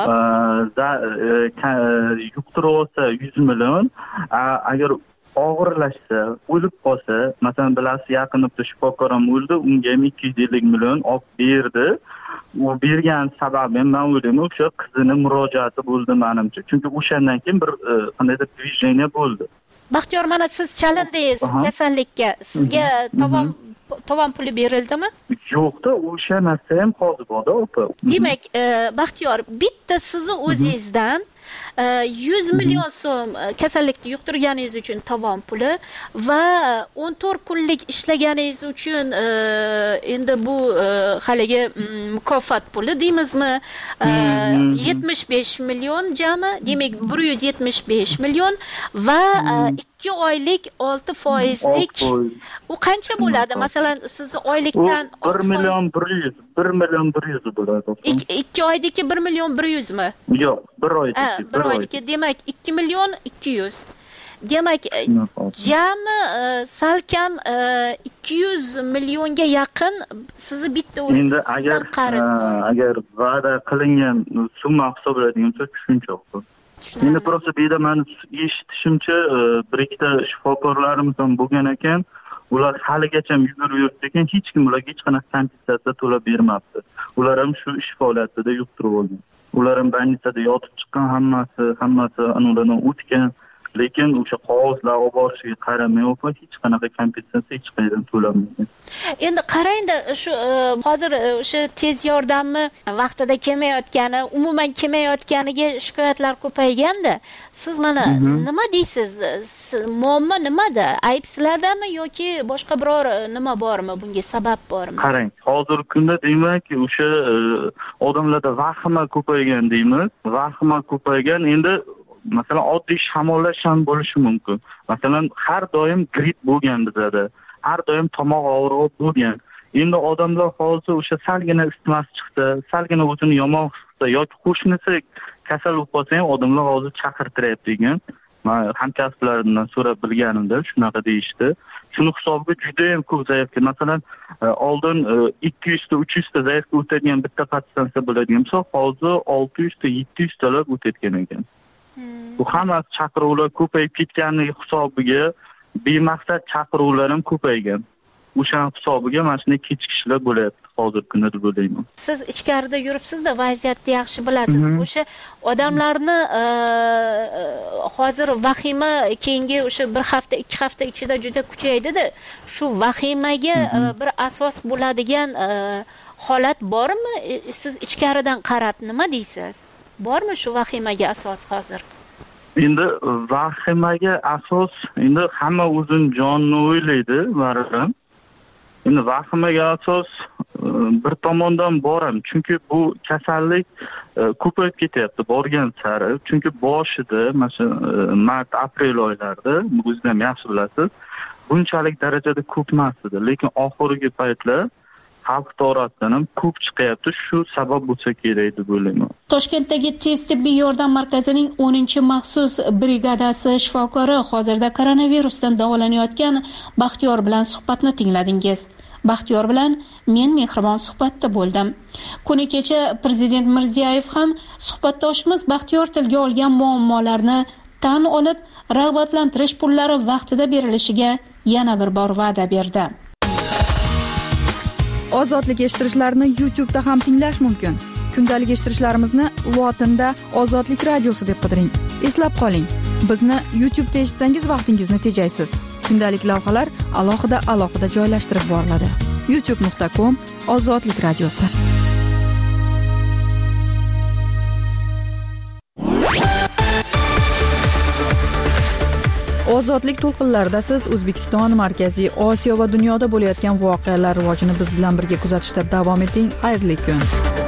yuqtirib olsa yuz million, agar og'irlashsa, o'lib qolsa, masalan, bilasiz, yaqinda shifokor ham o'ldi, unga ham ikki yuz ellik million olib berdi. U bergan sababi men o'ylayman, o'sha qizini murojaati bo'ldi menimcha. Chunki o'shandan keyin bir qandaydir движение bo'ldi. Baxtiyor, mana siz chalindingiz kasallikka. Sizga tovon tovon puli berildimi? Yo'qda, o'sha narsa ham hozir borda, opa. Demak, Baxtiyor, bitta sizni o'zingizdan yuz million so'm kasallikni yuqtirganingiz uchun tovon puli va o'n to'rt kunlik ishlaganingiz uchun endi bu haligi mukofot puli deymizmi, yetmish besh million jami, demak bir yuz yetmish besh million va ikki oylik olti foizlik u qancha bo'ladi? Masalan, sizni oylikdan bir million bir yuz bir million bir yuz bo'ladi. ikki oydagi bir million bir yuz mi? Yo'q, bir oydagi. bir oydagi, demak ikki million ikki yuz. Demak, jami salkam ikki yuz millionga yaqin sizni bitta o'zingizdan qarz bor. Endi agar agar va'da qilingan summa hisoblaydigan bo'lsak, shuncha bo'ladi. Endi просто bu yerda men eshitishimcha bir ikkita shifokorlarimiz ham bo'lgan ekan. Ular haligacha yugurib yuribdi ekan, hech kim ularga hech qanaqa kompensatsiya to'lab bermabdi. Ular ham shu ish faoliyatida yuqtirib olgan. Ular ham больницада yotib chiqqan, hammasi, hammasi ulardan o'tgan. Lekin o'sha qog'ozlar olib borishiga qaramay, hech qanaqa kompensatsiya hech qayerdan to'lanmagan. Endi qarang-da, shu hozir o'sha tez yordamni vaqtida kelmayotgani, umuman kelmayotganiga shikoyatlar ko'payganda, siz mana nima deysiz? Muammo nimada? Ayb sizlardami yoki boshqa biror nima bormi? Bunga sabab bormi? Qarang, hozirgi kunda demak, o'sha odamlarda vahima ko'paygan deymiz. Vahima ko'paygan. Endi masalan, oddiy shamollash ham bo'lishi mumkin. Masalan, har doim gripp bo'lgan bizda. Har doim tomoq og'rig'i bo'lgan. Endi odamlar hozir o'sha salgina isitmas chiqsa, salgina o'zini yomon his qilsa yoki qo'shnisi kasal bo'lib qolsa ham odamlar hozir chaqirtiryapti degan. Men hamkasblarimdan so'rab bilganimda shunaqa deyishdi. Shuni hisobiga juda ham ko'p zaifga, masalan, oldin ikki yuz ta uch yuz ta zaifga o'tadigan bitta patsientlar bo'ladigan bo'lsa, hozir olti yuz ta yetti yuz talab o'tayotgan ekan. Bu hammasi chaqiruvlar ko'payib ketganligi hisobiga bemaqsad chaqiruvlar ham ko'paygan. O'sha hisobiga mana shunday kechikishlar bo'lyapti hozirgi kunda deb o'ylayman. Siz ichkarida yuribsiz-da, vaziyatni yaxshi bilasiz. O'sha odamlarni hozir vahima keyingi o'sha bir hafta, ikki hafta ichida juda kuchaydi-da. Shu vahimaga bir asos bo'ladigan holat bormi? Siz ichkaridan qarab nima deysiz? Bormi shu vahimaga asos hozir? Endi vahimaga asos, endi hamma o'zini jonini o'ylaydi, baribir. Endi vahimaga asos bir tomondan bor ham, chunki bu kasallik ko'payib ketyapti borgan sari. Chunki boshida, masalan, mart, aprel oylarida, o'zingiz ham yaxshi bilasiz, bunchalik darajada ko'p emas edi, lekin oxirgi paytlar xalq orasidan ham ko'p chiqyapti. Shu sabab bo'lsa kerak deb o'ylayman. Toshkentdagi tez tibbiy yordam markazining o'ninchi maxsus brigadasi shifokori hozirda koronavirusdan davolanayotgan Baxtiyor bilan suhbatni tingladingiz. Baxtiyor bilan men mehribon suhbatda bo'ldim. Kuni kecha Prezident Mirziyoyev ham suhbatdoshimiz Baxtiyor tilga olgan muammolarni tan olib, rag'batlantirish pullari vaqtida berilishiga yana bir bor va'da berdi. Ozodlik eshittirishlarni YouTube'da ham tinglash mumkin. Kundalik eshittirishlarimizni lotinda Ozodlik radiosi deb qidiring. Eslab qoling, bizni YouTube'da eshitsangiz vaqtingizni tejaysiz. Kundalik lavhalar alohida alohida joylashtirib boriladi. youtube nuqta com Ozodlik radiosi. Ozodlik to'lqinlarida siz O'zbekiston, Markaziy Osiyo va dunyoda bo'layotgan voqealar rivojini biz bilan birga kuzatishda davom eting. Xayrli kun.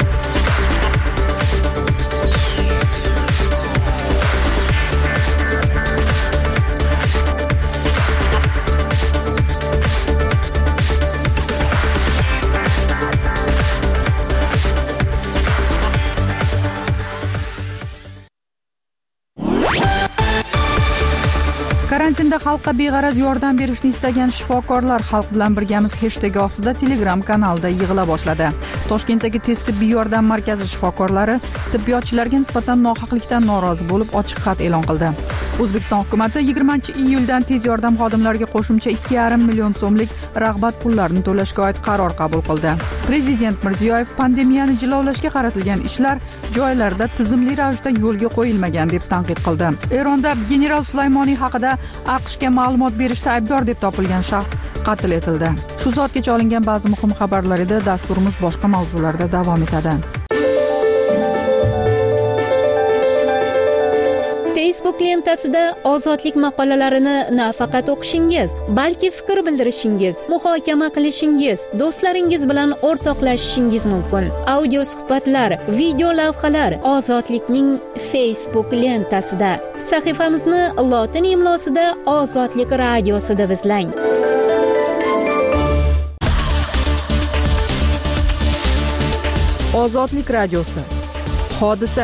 Karantinda xalqqa beg'araz yordam berishni istagan shifokorlar xalq bilan birgamiz hashtagi ostida Telegram kanalida yig'ila boshladi. Toshkentdagi tez tibbiy yordam markazi shifokorlari tibbiyotchilarga nisbatan nohaqlikdan norozi bo'lib ochiq xat e'lon qildi. O'zbekiston hukumati yigirmanchi iyuldan tez yordam xodimlariga qo'shimcha ikki yarim million so'mlik rag'bat pullarini to'lashga oid qaror qabul qildi. Prezident Mirziyoyev pandemiyani jilovlashga qaratilgan ishlar joylarda tizimli ravishda yo'lga qo'yilmagan deb tanqid qildi. Eronda general Sulaymoniy haqida AQShga ma'lumot berishda aybdor deb topilgan shaxs qatl etildi. Shu soatgacha olingan ba'zi muhim xabarlar edi. Dasturimiz boshqa mavzularda davom etadi. Facebook lentasida ozodlik maqolalarini nafaqat o'qishingiz, balki fikr bildirishingiz, muhokama qilishingiz, do'stlaringiz bilan o'rtoqlashishingiz mumkin. Audio suhbatlar, video lavhalar Ozodlikning Facebook lentasida. Sahifamizni lotin imlosida Ozodlik radiosi deb izlang. Ozodlik radiosi. Hodisa.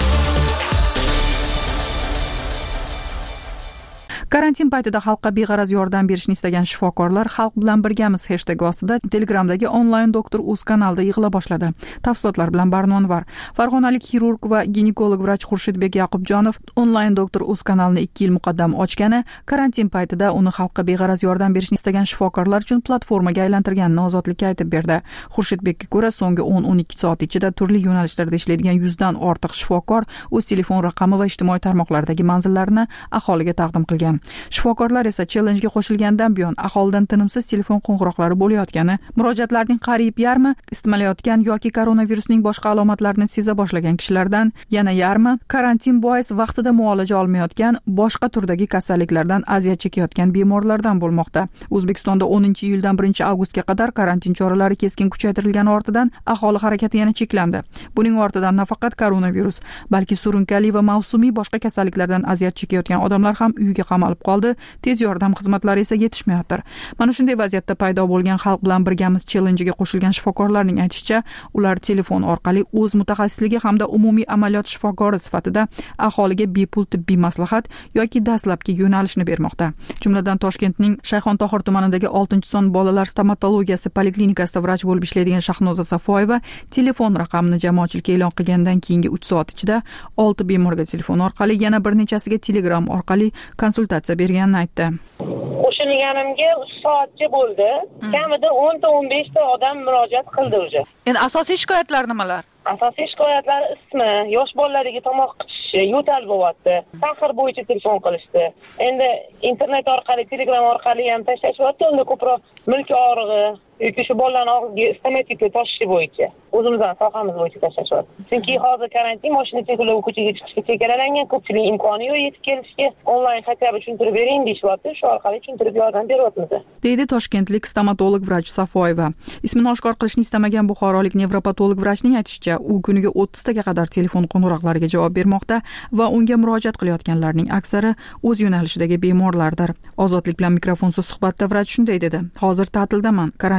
Karantin paytida xalqqa beg'araz yordam berishni istagan shifokorlar xalq bilan birgamiz hashtagi ostida Telegramdagi onlayn doktor uz kanalida yig'ila boshladi. Tafsilotlar bilan Barnon var. Farg'onalik xirurg va ginekolog vrach Xurshidbek Yaqubjonov onlayn doktor uz kanalini ikki yil muqaddam ochgani, karantin paytida uni xalqqa beg'araz yordam berishni istagan shifokorlar uchun platformaga aylantirganini Ozodlikka aytib berdi. Xurshidbekka ko'ra, so'nggi o'n o'n ikki soat ichida turli yo'nalishlarda ishlaydigan yuzdan ortiq shifokor o'z telefon raqami va ijtimoiy tarmoqlardagi manzillarini aholiga taqdim qilgan. Shifokorlar esa challenge-ga qo'shilgandan buyon aholidan tinimsiz telefon qo'ng'iroqlari bo'layotgani, murojaatlarning qariyb yarmi isitmalayotgan yoki koronavirusning boshqa alomatlarini seza boshlagan kishilardan, yana yarmi karantin bois vaqtida muolaja olmayotgan, boshqa turdagi kasalliklardan aziyat chekayotgan bemorlardan bo'lmoqda. O'zbekistonda o'ninchi iyuldan birinchi avgustga qadar karantin choralari keskin kuchaytirilgani ortidan aholi harakati yana cheklandi. Buning ortidan nafaqat koronavirus, balki surunkali va mavsumiy boshqa kasalliklardan aziyat chekayotgan odamlar ham uyiga qamalib qoldi. Tez yordam xizmatlari esa yetishmayapti. Mana shunday vaziyatda paydo bo'lgan xalq bilan birgamiz challenge-ga qo'shilgan shifokorlarning aytishicha, ular telefon orqali o'z mutaxassisligi hamda umumiy amaliyot shifokori sifatida aholiga bepul tibbiy maslahat yoki dastlabki yo'nalishni bermoqda. Jumladan Toshkentning Shayxontohur tumanidagi oltinchi son bolalar stomatologiyasi poliklinikasida vrach bo'lib ishlaydigan Shahnoza Safoyeva telefon raqamini jamoatchilikka e'lon qilgandan keyingi uch soat ichida olti bemorga telefon orqali, yana bir nechasiga Telegram orqali konsultatsiya berganini aytdi. Qo'shilganimga uch soatcha bo'ldi. Kamida o'n ta o'n besh ta odam murojaat qildi o'zi. Endi asosiy shikoyatlar nimalar? Asosiy shikoyatlar ismi, yosh bolalarga tomoq qichishi, yo'tal bo'lyapti. Taqir bo'yicha telefon qilishdi. Endi internet orqali, Telegram orqali ham tashlashyapti. Unda ko'proq milk og'rig'i yoki shu bolalarni og'rigiga stomatika tashishi bo'yicha, o'zimizdan sohamiz bo'yicha tashlashyapti. Chunki hozir karantin, mashina cheklovga ko'chaga chiqishga chegaralangan, ko'pchilik imkoni yo'q yetib kelishga. Onlayn xatga tushuntirib bering deyishyapti. Shu orqali tushuntirib yordam beryapmiz. Deydi toshkentlik stomatolog vrach Safoyeva. Ismini oshkor qilishni istamagan buxorolik nevropatolog vrachning aytishicha, u kuniga o'ttiztaga qadar telefon qo'ng'iroqlariga javob bermoqda va unga murojaat qilayotganlarning aksari o'z yo'nalishidagi bemorlardir. Ozodlik bilan mikrofonsiz suhbatda vrach shunday dedi: "Hozir ta'tildaman. Karantin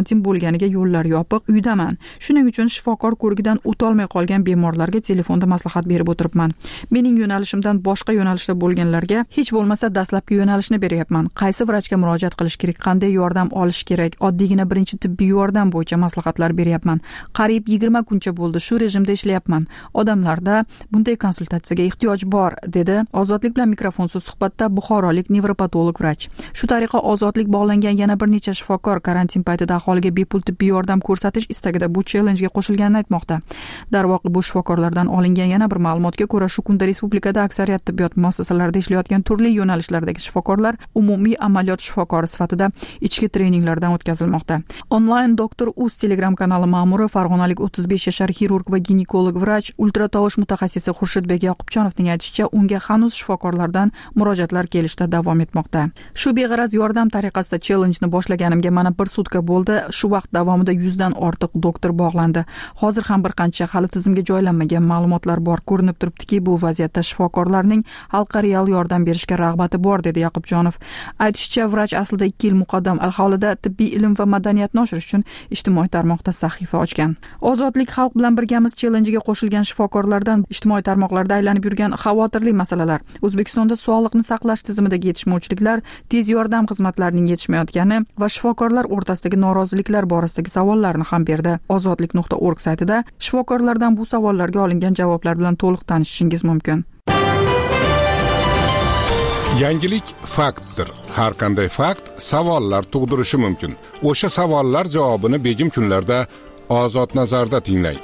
karantin bo'lganiga yo'llar yopiq, uydaman. Shuning uchun shifokor ko'rigidan o'tolmay qolgan bemorlarga telefonda maslahat berib o'tiribman. Mening yo'nalishimdan boshqa yo'nalishda bo'lganlarga hech bo'lmasa dastlabki yo'nalishni beryapman. Qaysi vrachga murojaat qilish kerak, qanday yordam olish kerak, oddiygina birinchi tibbiy yordam bo'yicha maslahatlar beryapman. Qariyb yigirma kuncha bo'ldi shu rejimda ishlayapman. Odamlarda bunday konsultatsiyaga ehtiyoj bor, dedi Ozodlik bilan mikrofonsiz suhbatda buxorolik nevropatolog vrach. Shu tariqa Ozodlik bog'langan yana bir necha shifokor karantin paytida aholiga bepul tibbiy yordam ko'rsatish istagida bu challenjga qo'shilganini aytmoqda. Darvoqe bu shifokorlardan olingan yana bir ma'lumotga ko'ra, shu kunda respublikada aksariyat tibbiyot muassasalarida ishlayotgan turli yo'nalishlardagi shifokorlar umumiy amaliyot shifokori sifatida ichki treninglardan o'tkazilmoqda. Online Doktor Uz Telegram kanali ma'muri farg'onalik o'ttiz besh yashar xirurg va ginekolog vrach, ultratovush mutaxassisi Xurshidbek Yoqubjonovning aytishicha, unga hanuz shifokorlardan murojaatlar kelishda davom etmoqda. Shu beg'araz yordam tariqasida challenge'ni boshlaganimga mana bir sutka bo'ldi. Shu vaqt davomida yuzdan ortiq doktor bog'landi. Hozir ham bir qancha hali tizimga joylanmagan ma'lumotlar bor. Ko'rinib turibdiki, bu vaziyatda shifokorlarning xalqqa real yordam berishga rag'bati bor, dedi Yoqubjonov. Aytishicha, vrach aslida ikki yil muqaddam aholida tibbiy ilm va madaniyatni oshirish uchun ijtimoiy tarmoqda sahifa ochgan. Ozodlik xalq bilan birgamiz challenge'ga qo'shilgan shifokorlardan ijtimoiy tarmoqlarda aylanib yurgan xavotirli masalalar. O'zbekistonda sog'liqni saqlash tizimidagi yetishmovchiliklar, tez yordam xizmatlarining yetishmayotgani va shifokorlar o'rtasidagi noroziliklar borasidagi savollarni ham berdi. ozodlik nuqta org saytida shifokorlardan bu savollarga olingan javoblar bilan to'liq tanishishingiz mumkin. Yangilik faktdir. Har qanday fakt savollar tug'dirishi mumkin. O'sha savollar javobini begim kunlarda Ozod nazarda tinglang.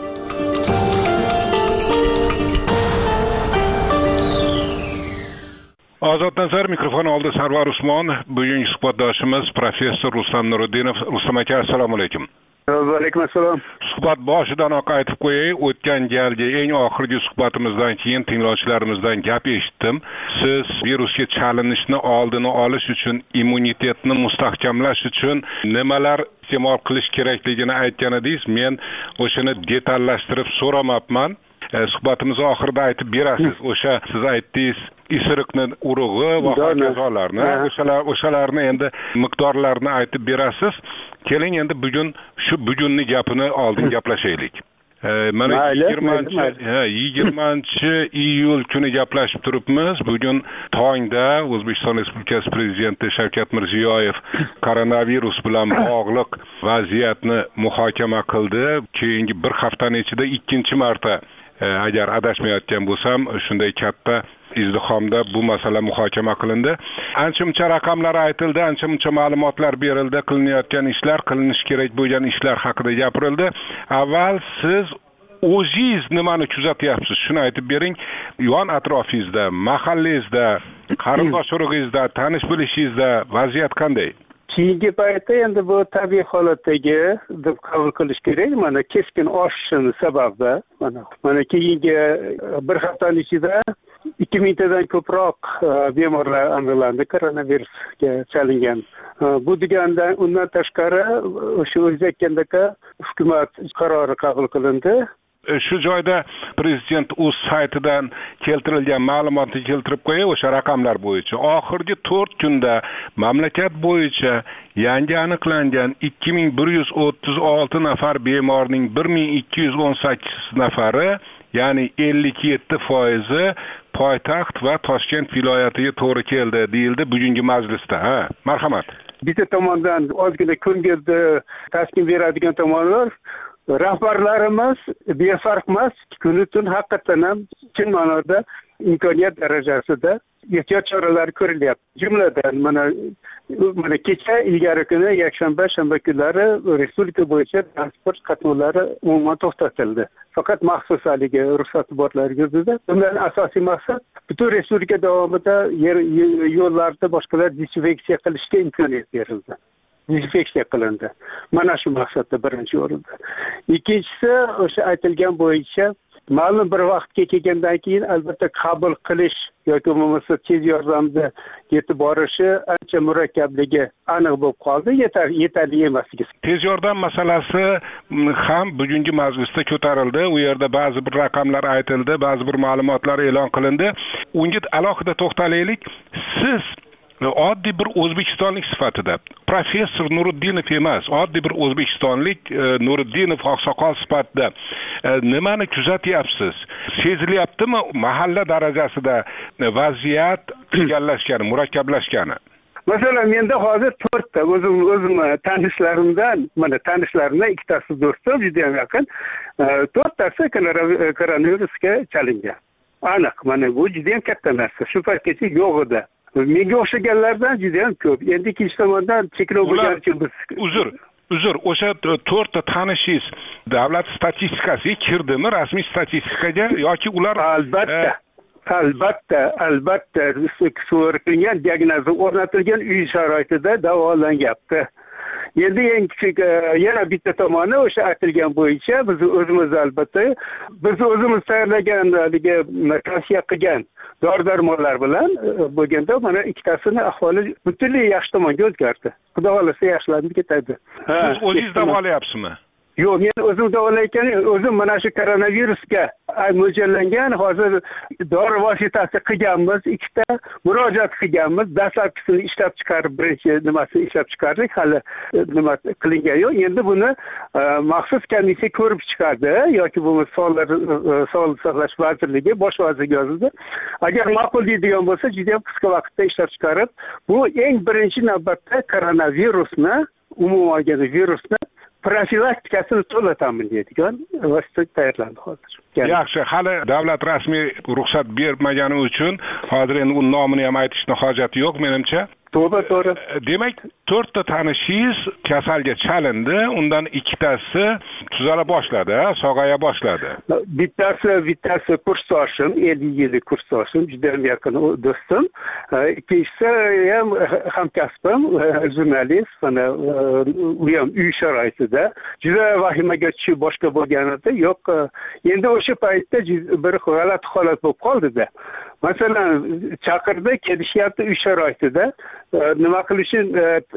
Ozod nazar mikrofon oldi Sarvar Usmon. Bugungi suhbatdoshimiz professor Rustam Nuriddinov. Rustam aka, assalomu alaykum. Va alaykum assalom. Suhbat boshidan aytib qo'yay, o'tgan galgi eng oxirgi suhbatimizdan keyin tinglovchilarimizdan gap eshitdim. Siz virusga chalinishni oldini olish uchun, immunitetni mustahkamlash uchun nimalar iste'mol qilish kerakligini aytgan edingiz. Men o'shani detallashtirib so'ramabman. Suhbatimiz oxirida aytib berasiz. O'sha siz aytdingiz, isiriqni urug'i va hokazolarni, o'shalar o'shalarni endi miqdorlarini aytib berasiz. Keling endi bugun shu bugunni gapini oldin gaplashaylik. Mana yigirmanchi iyul kuni gaplashib turibmiz. Bugun tongda O'zbekiston Respublikasi Prezidenti Shavkat Mirziyoyev koronavirus bilan bog'liq vaziyatni muhokama qildi. Keyingi bir haftaning ichida ikkinchi marta, agar adashmayotgan bo'lsam, shunday katta izdihomda bu masala muhokama qilindi. Ancha-muncha raqamlar aytildi, ancha-muncha ma'lumotlar berildi, qilinayotgan ishlar, qilinish kerak bo'lgan ishlar haqida gapirildi. Avval siz o'zingiz nimani kuzatyapsiz? Shuni aytib bering. Yon atrofingizda, mahallangizda, qarindosh urug'ingizda, tanish bilishingizda vaziyat qanday? Keyingi paytda endi bu tabiiy holatdagi deb qabul qilish kerak. Mana keskin oshishi sababda mana mana keyingi bir haftaning ichida ikki mingtadan ko'proq bemorlar aniqlandi koronavirusga chalingan. Bu deganda undan tashqari o'sha o'zi aytgandek hukumat qarori qabul qilindi. Shu joyda prezident o'z saytidan keltirilgan ma'lumotni keltirib qo'yay, o'sha raqamlar bo'yicha oxirgi to'rt kunda mamlakat bo'yicha yangi aniqlangan ikki ming bir yuz o'ttiz olti nafar bemorning bir ming ikki yuz o'n sakkiz nafari, ya'ni ellik yetti foizi poytaxt va Toshkent viloyatiga to'g'ri keldi deyildi bugungi majlisda. Ha, marhamat. Bitta tomondan ozgina ko'ngilni taskin beradigan tomonlar, rahbarlarimiz befarq emas, kuni tun haqiqatan ham chin ma'noda imkoniyat darajasida ehtiyot choralari ko'rilyapti. Jumladan mana mana kecha ilgari kuni yakshanba, shanba kunlari respublika bo'yicha transport qatnovlari umuman to'xtatildi. Faqat maxsus haligi ruxsati borlar yuzida. Bundan asosiy maqsad butun respublika davomida yo'llarda boshqalar dezinfeksiya qilishga imkoniyat berildi. Dezinfeksiya qilindi. Mana shu maqsadda birinchi o'rinda. Ikkinchisi, o'sha aytilgan bo'yicha ma'lum bir vaqtga kelgandan keyin albatta qabul qilish yoki bo'lmasa tez yordamda yetib borishi ancha murakkabligi aniq bo'lib qoldi, yetar yetarli emasligi. Tez yordam masalasi ham bugungi majlisda ko'tarildi. U yerda ba'zi bir raqamlar aytildi, ba'zi bir ma'lumotlar e'lon qilindi. Unga alohida to'xtalaylik. Siz oddiy bir o'zbekistonlik sifatida professor Nuriddinov emas, oddiy bir o'zbekistonlik Nuriddinov oqsoqol sifatida nimani kuzatyapsiz? Sezilyaptimi mahalla darajasida vaziyat egallashgani, murakkablashgani? Masalan, menda hozir to'rtta o'zim o'zim tanishlarimdan, mana tanishlarimdan ikkitasi do'stim, juda ham yaqin, to'rttasi koronavirusga chalingan. Aniq, mana bu juda ham katta narsa. Shu paytgacha yo'q edi. Menga o'xshaganlardan juda ham ko'p. Endi ikkinchi tomondan cheklov bo'lgani uchun biz uzr uzr o'sha to'rtta tanishingiz davlat statistikasiga kirdimi, rasmiy statistikaga yoki ular albatta albatta albatta so'ralgan diagnoza o'rnatilgan uy sharoitida davolanyapti. Endi eng kichik yana bitta tomoni o'sha aytilgan bo'yicha biz o'zimiz albatta biz o'zimiz tayyorlagan haligi tavsiya qilgan dori-darmonlar bilan bo'lganda mana ikkitasini ahvoli butunlay yaxshi tomonga o'zgardi. Xudo xolasa yaxshilanib ketadi. Siz o'zingiz davolayapsizmi? Yo'q, men o'zim davolayotgan, o'zim mana shu koronavirusga mo'ljallangan hozir dori vositasi qilganmiz, ikkita murojaat qilganmiz. Dastlabkisini ishlab chiqarib, birinchi nimasini ishlab chiqardik, hali nima qilingan yo'q. Endi buni maxsus komissiya ko'rib chiqadi yoki bo'lmasa Sog'liqni saqlash vazirligi bosh vaziriga yozildi. Agar ma'qul deydigan bo'lsa, juda ham qisqa vaqtda ishlab chiqarib, bu eng birinchi navbatda koronavirusni, umuman olganda virusni profilaktikasini to'la ta'minlaydigan vosita tayyorlandi hozir. Yaxshi, hali davlat rasmiy ruxsat bermagani uchun hozir endi uning nomini ham aytishning hojati yo'q menimcha. To'g'ri, to'g'ri. Demak, to'rtta tanishingiz kasalga chalindi, undan ikkitasi tuzala boshladi, sog'aya boshladi. Bittasi, bittasi kursdoshim, ellik yillik kursdoshim, juda ham yaqin do'stim. Ikkinchisi ham hamkasbim, jurnalist, mana u ham uy sharoitida juda vahimaga tushib boshqa bo'lganida, yo'q, endi o'sha paytda bir g'alati holat bo'lib qoldi-da. Masalan, chaqirdi, kelishyapti uy sharoitida, nima qilishim,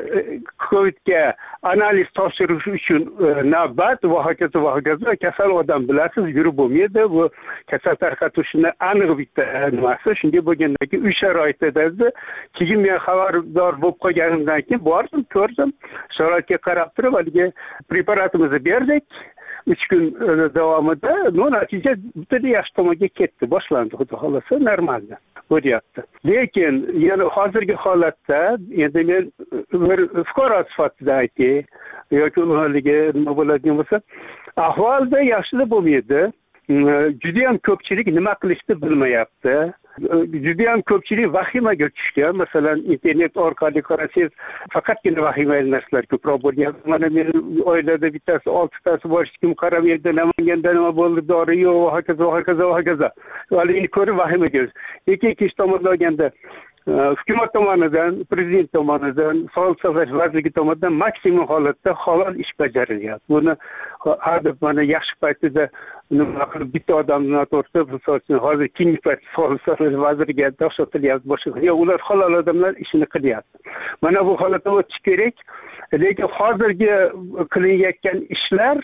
Covidga analiz topshirish uchun navbat va hokazo va hokazo, kasal odam bilasiz, yurib bo'lmaydi, bu kasal tarqatishni aniq bitta nimasi. Shunga bo'lgandan keyin uy sharoitida keyin men xabardor bo'lib qolganimdan keyin bordim, ko'rdim, sharoitga qarab turib, haligi preparatimizni berdik. uch kun davomida no natija butunlay yaxshi tomonga ketdi, boshlandi, xudo xolasa normalda bo'lyapti. Lekin yana hozirgi holatda endi men bir fuqaro sifatida aytay yoki ularga nima bo'ladigan bo'lsa, ahvolda yaxshi bo'lmaydi. Juda ham ko'pchilik nima qilishni bilmayapti. Juda ham ko'pchilik vahimaga tushgan. Masalan, internet orqali qarasangiz, faqatgina vahimali narsalar ko'proq bo'lyapti. Mana men oilada bittasi oltitasi bor, hech kim qaramaydi, Namanganda nima bo'ldi, dori yo'q, va hokazo, hokazo, hokazo. Ularni ko'rib vahimaga. Lekin ikkinchi tomondan olganda hukumat tomonidan, prezident tomonidan, Sog'liqni saqlash vazirligi tomonidan maksimum holatda halol ish bajarilyapti. Buni hadeb mana yaxshi paytida nima qilib bitta odamni noto'g'ri, misol uchun hozir keyingi payt Sog'liqni saqlash vaziriga topshirilyapti, boshqa. Yo'q, ular halol odamlar ishini qilyapti. Mana bu holatda o'tish kerak. Lekin hozirgi qilinayotgan ishlar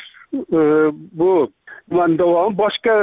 bu davom boshqa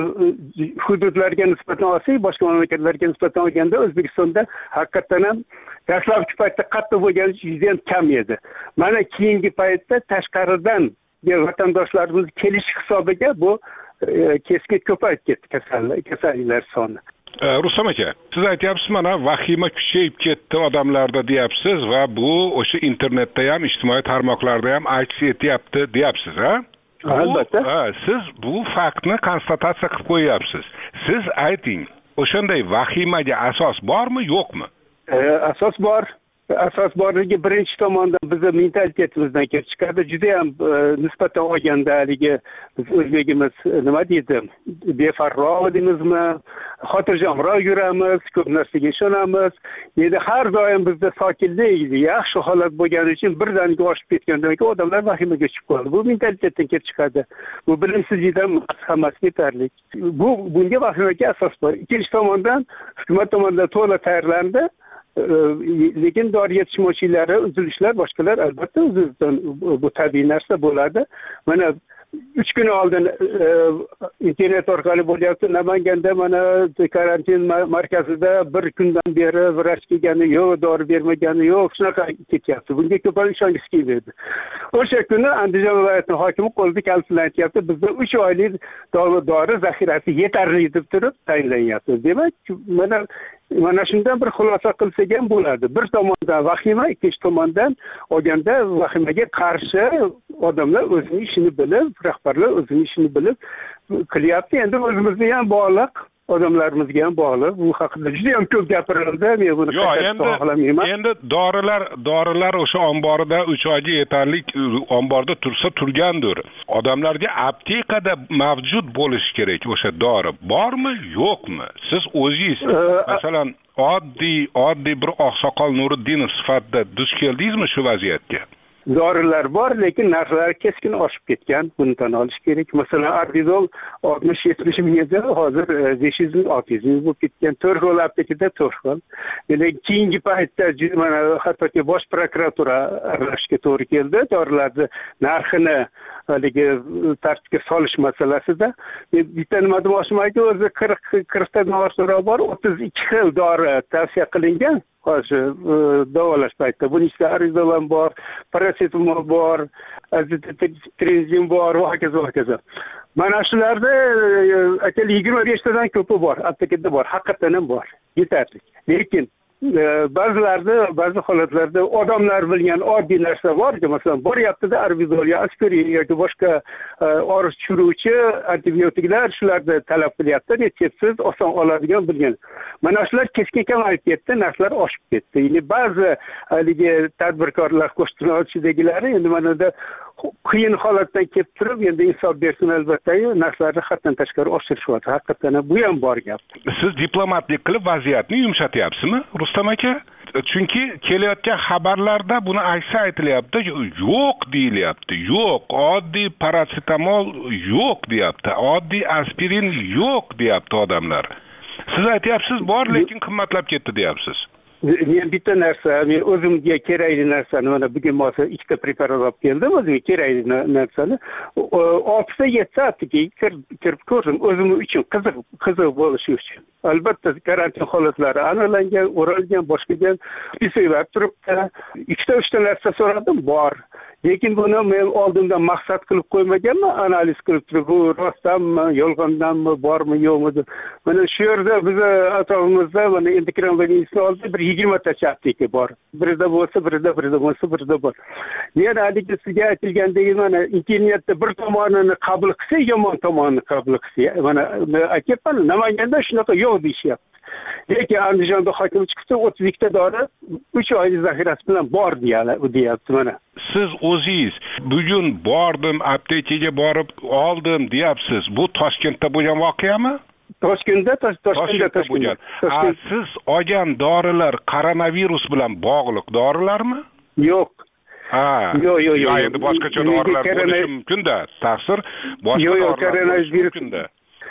hududlarga nisbatan olsak, boshqa mamlakatlarga nisbatan olganda O'zbekistonda haqiqatan ham dastlabki paytda qattiq bo'lgani juda ham kam edi. Mana keyingi paytda tashqaridan vatandoshlarimiz kelish hisobiga bu keskin ko'payib ketdi kasalliklar soni. Rustam aka, siz aytyapsiz, mana vahima kuchayib ketdi odamlarda deyapsiz va bu o'sha internetda ham, ijtimoiy tarmoqlarda ham aks etyapti deyapsiz, ha? Albatta. Ha, siz bu faktni konstatatsiya qilib qo'yapsiz. Siz ayting, o'shanday vahimaga asos bormi, yo'qmi? Asos bor. Asos borligi birinchi tomondan bizning mentalitetimizdan kelib chiqadi. Juda ham nisbatan olganda haligi biz o'zbegimiz nima deydi, befarroq deymizmi, xotirjamroq yuramiz, ko'p narsaga ishonamiz. Endi har doim bizda sokinlik, yaxshi holat bo'lgani uchun birdaniga oshib ketgandan keyin odamlar vahimaga tushib qoladi. Bu mentalitetdan kelib chiqadi. Bu bilimsizlikdan hammasi yetarli. Bu bunga vahimaga asos bor. Ikkinchi tomondan hukumat tomonidan to'la tayyorlandi. Lekin dori yetishmovchilari, uzilishlar, boshqalar albatta o'zidan bu tabiiy narsa bo'ladi. Mana uch kun oldin internet orqali bo'lyapti. Namanganda mana karantin markazida bir kundan beri vrach kelgani yo'q, dori bermagani yo'q, shunaqa ketyapti. Bunga ko'plar ishongisi kelmaydi. O'sha kuni Andijon viloyatining hokimi qo'lda kalitidan aytyapti, bizda uch oylik dori zaxirasi yetarli deb turib tayinlanyapti. Demak, mana mana shundan bir xulosa qilsak ham bo'ladi. Bir tomondan vahima, ikkinchi tomondan olganda vahimaga qarshi odamlar o'zining ishini bilib, rahbarlar o'zining ishini bilib qilyapti. Endi o'zimizga ham bog'liq, odamlarimizga ham bog'liq. Bu haqida juda ham ko'p gapirildi. Men buni yo'q, endi endi dorilar dorilar o'sha omborida uch oyga yetarli omborda tursa turgandir. Odamlarga aptekada mavjud bo'lishi kerak o'sha dori. Bormi, yo'qmi? Siz o'zingiz masalan oddiy oddiy bir oqsoqol Nuriddinov sifatida duch keldingizmi shu vaziyatga? Dorilar bor, lekin narxlari keskin oshib ketgan. Buni tan olish kerak. Masalan, Arbidol oltmish yetmish mingga hozir besh yuz ming olti yuz ming bo'lib ketgan. To'rxol aptekada to'rxol. Lekin keyingi paytda mana hattoki bosh prokuratura aralashishga to'g'ri keldi. Dorilarni narxini haligi tartibga solish masalasida bitta nima demoqchimanki, o'zi qirq qirqta dori bor, o'ttiz ikki xil dori tavsiya qilingan. Hozir davolash paytida buning ichida arizol ham bor, parasetamol bor, azithromycin bor va hokazo hokazo. Mana shularda aytaylik yigirma beshtadan ko'pi bor, aptekada bor, haqiqatan ham bor, yetarli. Lekin ba'zilarda, ba'zi holatlarda odamlar bilgan oddiy narsa bor, masalan, boryapti-da arbidol yo aspirin yoki boshqa og'riq tushiruvchi antibiotiklar shularni talab qilyapti, retseptsiz oson oladigan bilgan. Mana shular keskin kamayib ketdi, narxlar oshib ketdi. Ya'ni ba'zi haligi tadbirkorlar qo'shtirnochidagilari endi mana da qiyin holatdan kelib turib, endi insof bersin albatta, narxlarni haddan tashqari oshirishyapti. Haqiqatan bu ham bor gap. Siz diplomatlik qilib vaziyatni yumshatyapsizmi, Rustam aka? Chunki kelayotgan xabarlarda buni aksi aytilyapti, yo'q deyilyapti. Yo'q, oddiy parasetamol yo'q deyapti. Oddiy aspirin yo'q deyapti odamlar. Siz aytyapsiz, bor, lekin qimmatlab ketdi deyapsiz. Men bitta narsa, men o'zimga kerakli narsani mana bugun masa ikkita preparat olib keldim, o'zimga kerakli narsani oltita yettita aptekaga kirib ko'rdim, o'zim uchun qiziq qiziq bo'lishi uchun. Albatta karantin holatlari aniqlangan, o'ralgan, boshqagan spisklar turibdi. Ikkita uchta narsa so'radim, bor. Lekin buni men oldindan maqsad qilib qo'ymaganman, analiz qilib turib, bu rostdanmi, yolg'ondanmi, bormi, yo'qmi deb. Mana shu yerda biz atrofimizda mana endokrinologiyani oldi bir yigirmatacha apteka bor. Birida bo'lsa, birida, birida bo'lsa, birida bor. Men haligi sizga aytilgandek mana internetda bir tomonini qabul qilsa, yomon tomonini qabul qilsa, mana aytyapman, Namanganda shunaqa yo'q deyishyapti. Lekin Andijonda hokim chiqdi, o'ttiz ikkita dori uch oylik zaxirasi bilan bor deyapti mana. Siz o'zingiz bugun bordim, aptekaga borib oldim deyapsiz. Bu Toshkentda bo'lgan voqeami? Toshkentda, Toshkentda bo'lgan. Siz olgan dorilar koronavirus bilan bog'liq dorilarmi? Yo'q. Ha. Yo'q, yo'q, yo'q. Endi boshqacha dorilar bo'lishi mumkin-da. Taqsir boshqa dorilar mumkin-da.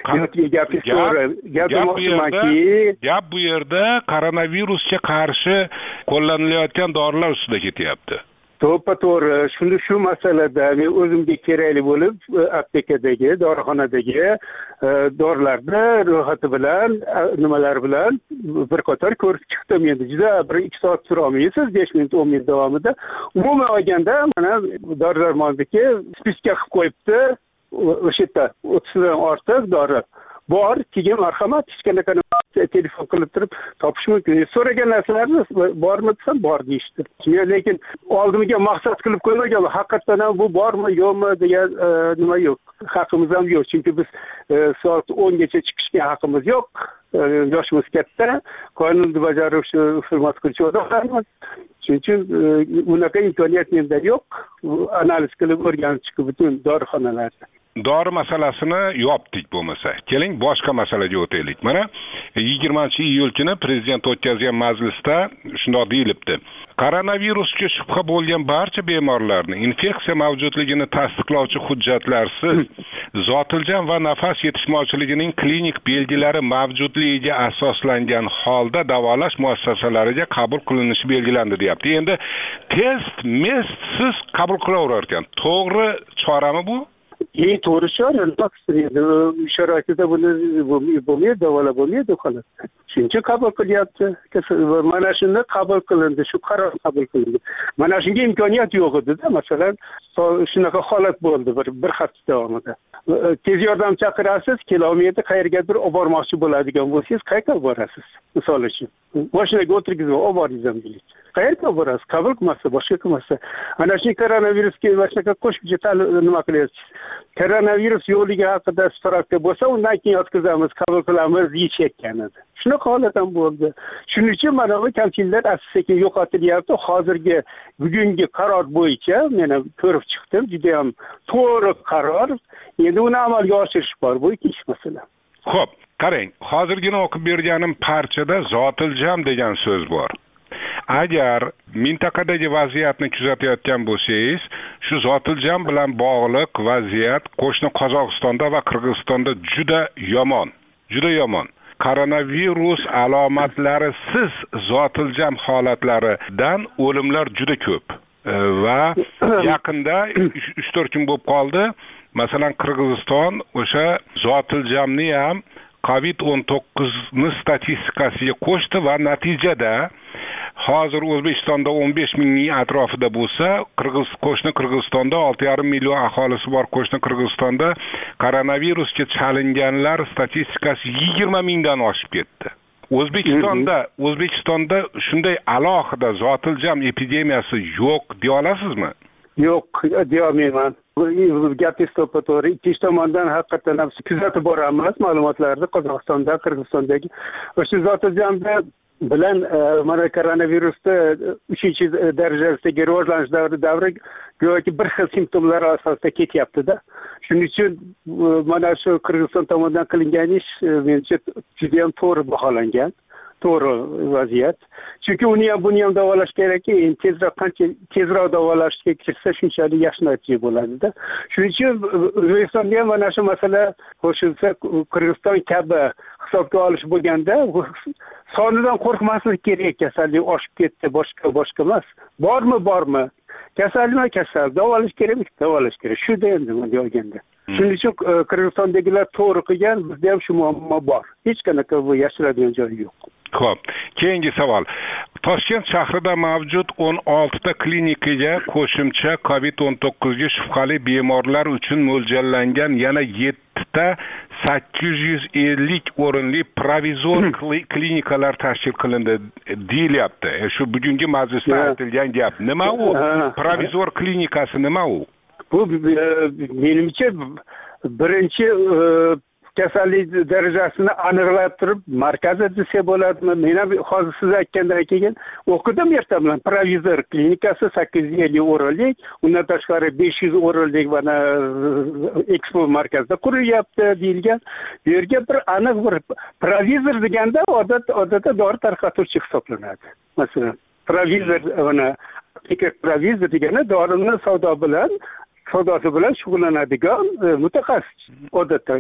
Gap bu yerda koronavirusga qarshi qo'llanilayotgan dorilar ustida ketyapti. To'ppa to'g'ri. Shunda shu masalada men o'zimga kerakli bo'lib aptekadagi, dorixonadagi dorilarni ro'yxati bilan, nimalar bilan bir qator ko'rib chiqdim. Endi juda bir ikki soat tura olmaysiz, besh minut o'n minut davomida. Umuman olganda mana dori-darmondagi spiska qilib qo'yibdi. O'sha yerda o'ttizdan ortiq dori bor, keyin marhamat hech qanaqa telefon qilib turib topish mumkin. So'ragan narsalarni bormi desam, bor deyishdi. Men lekin oldimga maqsad qilib qo'ymaganman. Haqiqatan ham bu bormi, yo'qmi degan nima yo'q. Haqimiz ham yo'q, chunki biz soat o'ngacha chiqishga haqimiz yo'q. Yoshimiz katta, qonunni bajaruvchi, hurmat qiluvchi odamlarmiz. Shuning uchun unaqa imkoniyat menda yo'q. Analiz qilib o'rganib chiqib butun dorixonalarda. Dori masalasini yopdik bo'lmasa. Keling boshqa masalaga o'taylik. Mana yigirmanchi iyul kuni prezident o'tkazgan majlisda shunday deyilibdi. Koronavirusga shubha bo'lgan barcha bemorlarni infeksiya mavjudligini tasdiqlovchi hujjatlarsiz zotiljan va nafas yetishmovchiligining klinik belgilari mavjudligiga asoslangan holda davolash muassasalariga qabul qilinishi belgilandi deyapti. Endi test, mestsiz qabul qilaverar ekan. To'g'ri chorami bu? eng to'g'ri chora nima qilsin endi sharoitida buni bo'lmaydi davolab bo'lmaydi xolos shuncha qabul qilyapti mana shunda qabul qilindi shu qaror qabul qilindi mana shunga imkoniyat yo'q edida masalan shunaqa holat bo'ldi bir bir hafta davomida tez yordam chaqirasiz kelolmaydi qayergadir olib bormoqchi bo'ladigan bo'lsangiz qayerga olib borasiz misol uchun mashinaga o'tirgizib olib boringizmi deylik qayerga olib borasiz qabul qilmasa boshqa qilmasa ana shu koronavirusga mana shunaqa qo'shimcha nima qilyapsiz koronavirus yo'qligi haqida spravka bo'lsa undan keyin yotqizamiz qabul qilamiz deyishayotgan edi shunaqa holat ham bo'ldi shuning uchun mana bu kamchiliklar asta sekin yo'qotilyapti hozirgi bugungi qaror bo'yicha men ham ko'rib chiqdim judayam to'g'ri qaror endi uni amalga oshirish bor bu ikkinchi masala ho'p qarang hozirgina o'qib berganim parchada zotiljam degan so'z bor agar mintaqadagi vaziyatni kuzatayotgan bo'lsangiz shu zotiljam bilan bog'liq vaziyat qo'shni Qozog'istonda va Qirg'izistonda juda yomon juda yomon koronavirus alomatlarisiz zotiljam holatlaridan o'limlar juda ko'p va yaqinda uch to'rt kun bo'lib qoldi masalan Qirg'iziston o'sha zotiljamni ham covid o'n to'qqizni statistikasiga qo'shdi va natijada hozir O'zbekistonda o'n besh mingning atrofida bo'lsa, Qirg'iz qo'shni Qirg'izistonda olti yarim million aholisi bor qo'shni Qirg'izistonda koronavirusga chalinganlar statistikasi yigirma mingdan oshib ketdi. O'zbekistonda O'zbekistonda shunday alohida zotiljam epidemiyasi yo'q deya olasizmi? Yo'q, deya olmayman. Gapingiz to'g'ri. Ikkinchi tomondan haqiqatan ham kuzatib boramiz ma'lumotlarni Qozog'istonda, Qirg'izistondagi o'sha zotiljamda bilan mana koronavirusda uchinchi darajasidagi rivojlanish davri davri go'yoki bir xil simptomlar asosida ketyapti-da. Shuning uchun mana shu Qirg'iziston tomonidan qilingan ish menimcha juda ham to'g'ri baholangan. To'g'ri vaziyat. Chunki uni ham buni ham davolash kerakki, tezroq qancha tezroq davolashga kirsa shunchalik yaxshi natija bo'ladi-da. Shuning uchun O'zbekistonga ham mana shu masala qo'shilsa, Qirg'iziston kabi hisobga olish bo'lganda sonidan qo'rqmaslik kerak. Kasallik oshib ketdi, boshqa boshqa emas. Bormi, bormi? Kasallikmi kasal, davolash kerakmi? Davolash kerak. Shu da endi bunday olganda. Shuning uchun Qirg'izistondagilar to'g'ri qilgan, bizda ham shu muammo bor. Hech qanaqa bu yashiradigan joyi yo'q. Xo'p, keyingi savol. Toshkent shahrida mavjud o'n oltita klinikaga qo'shimcha covid o'n to'qqiz ga shubhali bemorlar uchun mo'ljallangan yana yettita sakkiz yuz ellik o'rinli provizor klinikalar tashkil qilindi deyilyapti. E, shu bugungi majlisda aytilgan gap. Nima u? Provizor klinikasi nima u? Bu menimcha birinchi kasallik darajasini aniqlab turib markazda desa bo'ladimi? Men ham hozir siz aytgandan keyin o'qidim erta bilan provizor klinikasi sakkiz yuz ellik o'rinlik, undan tashqari besh yuz o'rinlik mana ekspo markazda qurilyapti deyilgan. Bu yerga bir aniq bir provizor deganda odat odatda dori tarqatuvchi hisoblanadi. Masalan, provizor mana provizor degani dorini savdo bilan savdosi bilan shug'ullanadigan mutaxassis odatda.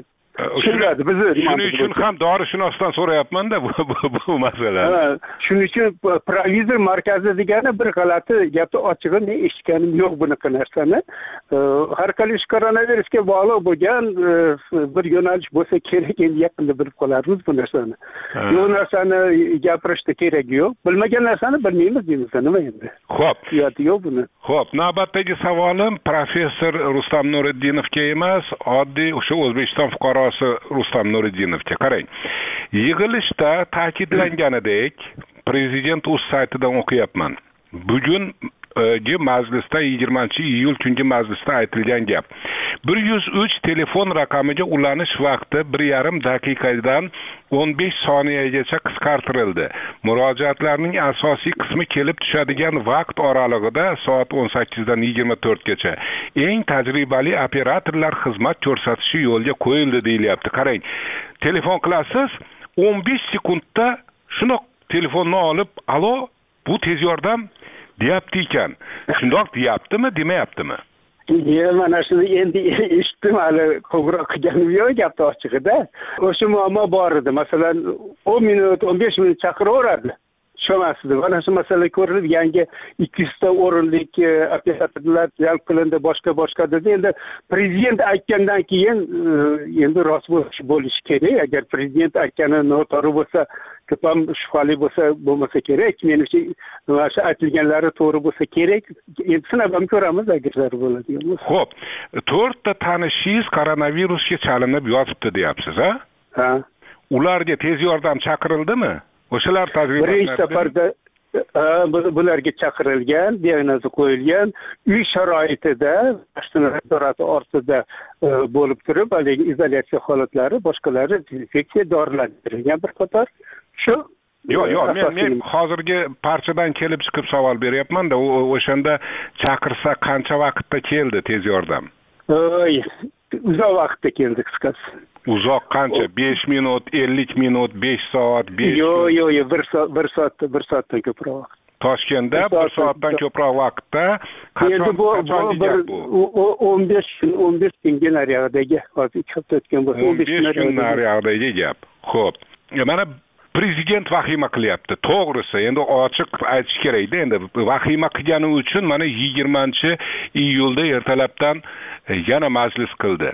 Shuning uchun ham dorishunosdan so'rayapman-da bu, bu, bu masala. Shuning uchun provizor markazi degani bir g'alati gapni ochig'i men eshitganim yo'q bunaqa narsani. Har qalay koronavirusga bog'liq bo'lgan bir yo'nalish bo'lsa kerak, endi yaqinda bilib qolarmiz bu narsani. Bu narsani gapirishda keragi yo'q. Bilmagan narsani bilmaymiz deymiz, nima endi? Xo'p. Yo'q buni. Xo'p, navbatdagi savolim professor Rustam Nuriddinovga emas, oddiy o'sha O'zbekiston fuqarosi Rustam Nuriddinovga. Qarang. Yig'ilishda ta'kidlanganidek, prezident o'z saytidan o'qiyapman. Bugungi majlisda yigirmanchi iyul kungi majlisda aytilgan gap. bir yuz uch telefon raqamiga ulanish vaqti bir yarim daqiqadan o'n besh soniyagacha qisqartirildi. Murojaatlarning asosiy qismi kelib tushadigan vaqt oralig'ida soat o'n sakkizdan yigirma to'rtgacha eng tajribali operatorlar xizmat ko'rsatishi yo'lga qo'yildi deyilyapti. Qarang, telefon qilasiz, o'n besh sekundda shundoq telefonni olib, "Alo, bu tez yordam" deyapti ekan. Shundoq deyaptimi, demayaptimi? Ya, mana shuni endi eshitdim, hali qo'ng'iroq qilganim yo'q gapni ochig'ida. O'sha muammo bor edi. Masalan, o'n minut, o'n besh minut chaqiraveradi. tushamasdi. Mana shu masala ko'rilib, yangi ikki yuzta o'rinlik operatorlar jalb qilindi, boshqa boshqa dedi. Endi prezident aytgandan keyin endi rost bo'lishi kerak. Agar prezident aytgani noto'g'ri bo'lsa, ko'p ham shubhali bo'lsa, bo'lmasa kerak. Menimcha mana shu aytilganlari to'g'ri bo'lsa kerak. Endi sinab ham ko'ramiz agar zarur bo'ladigan bo'lsa. Xo'p, to'rtta tanishingiz koronavirusga chalinib yotibdi deyapsiz, ha? Ha. Ularga tez yordam chaqirdimi? O'shalar tajriba birinchi safarda bularga chaqirilgan, diagnozi qo'yilgan, uy sharoitida, nazorati ostida bo'lib turib, haligi izolyatsiya holatlari, boshqalari dezinfeksiya dorilar berilgan bir qator. Shu Yo'q, yo'q, men men hozirgi parchadan kelib chiqib savol beryapman-da, o'shanda chaqirsa qancha vaqtda keldi tez yordam? Oy, uzoq vaqtda keldi qisqasi. Uzoq qancha? besh minut, ellik minut, besh soat, besh Yo'q, yo'q, yo'q, bir soat, bir soat, bir soatdan ko'proq vaqt. Toshkentda bir soatdan ko'proq vaqtda qachon qachon bu o'n besh kun, o'n besh kunga nariyog'idagi, hozir ikki hafta o'tgan bo'lsa, o'n besh kun nariyog'idagi gap. Xo'p. Mana prezident vahima qilyapti. To'g'risi, endi ochiq aytish kerak-da, endi vahima qilgani uchun mana yigirmanchi iyulda ertalabdan yana majlis qildi.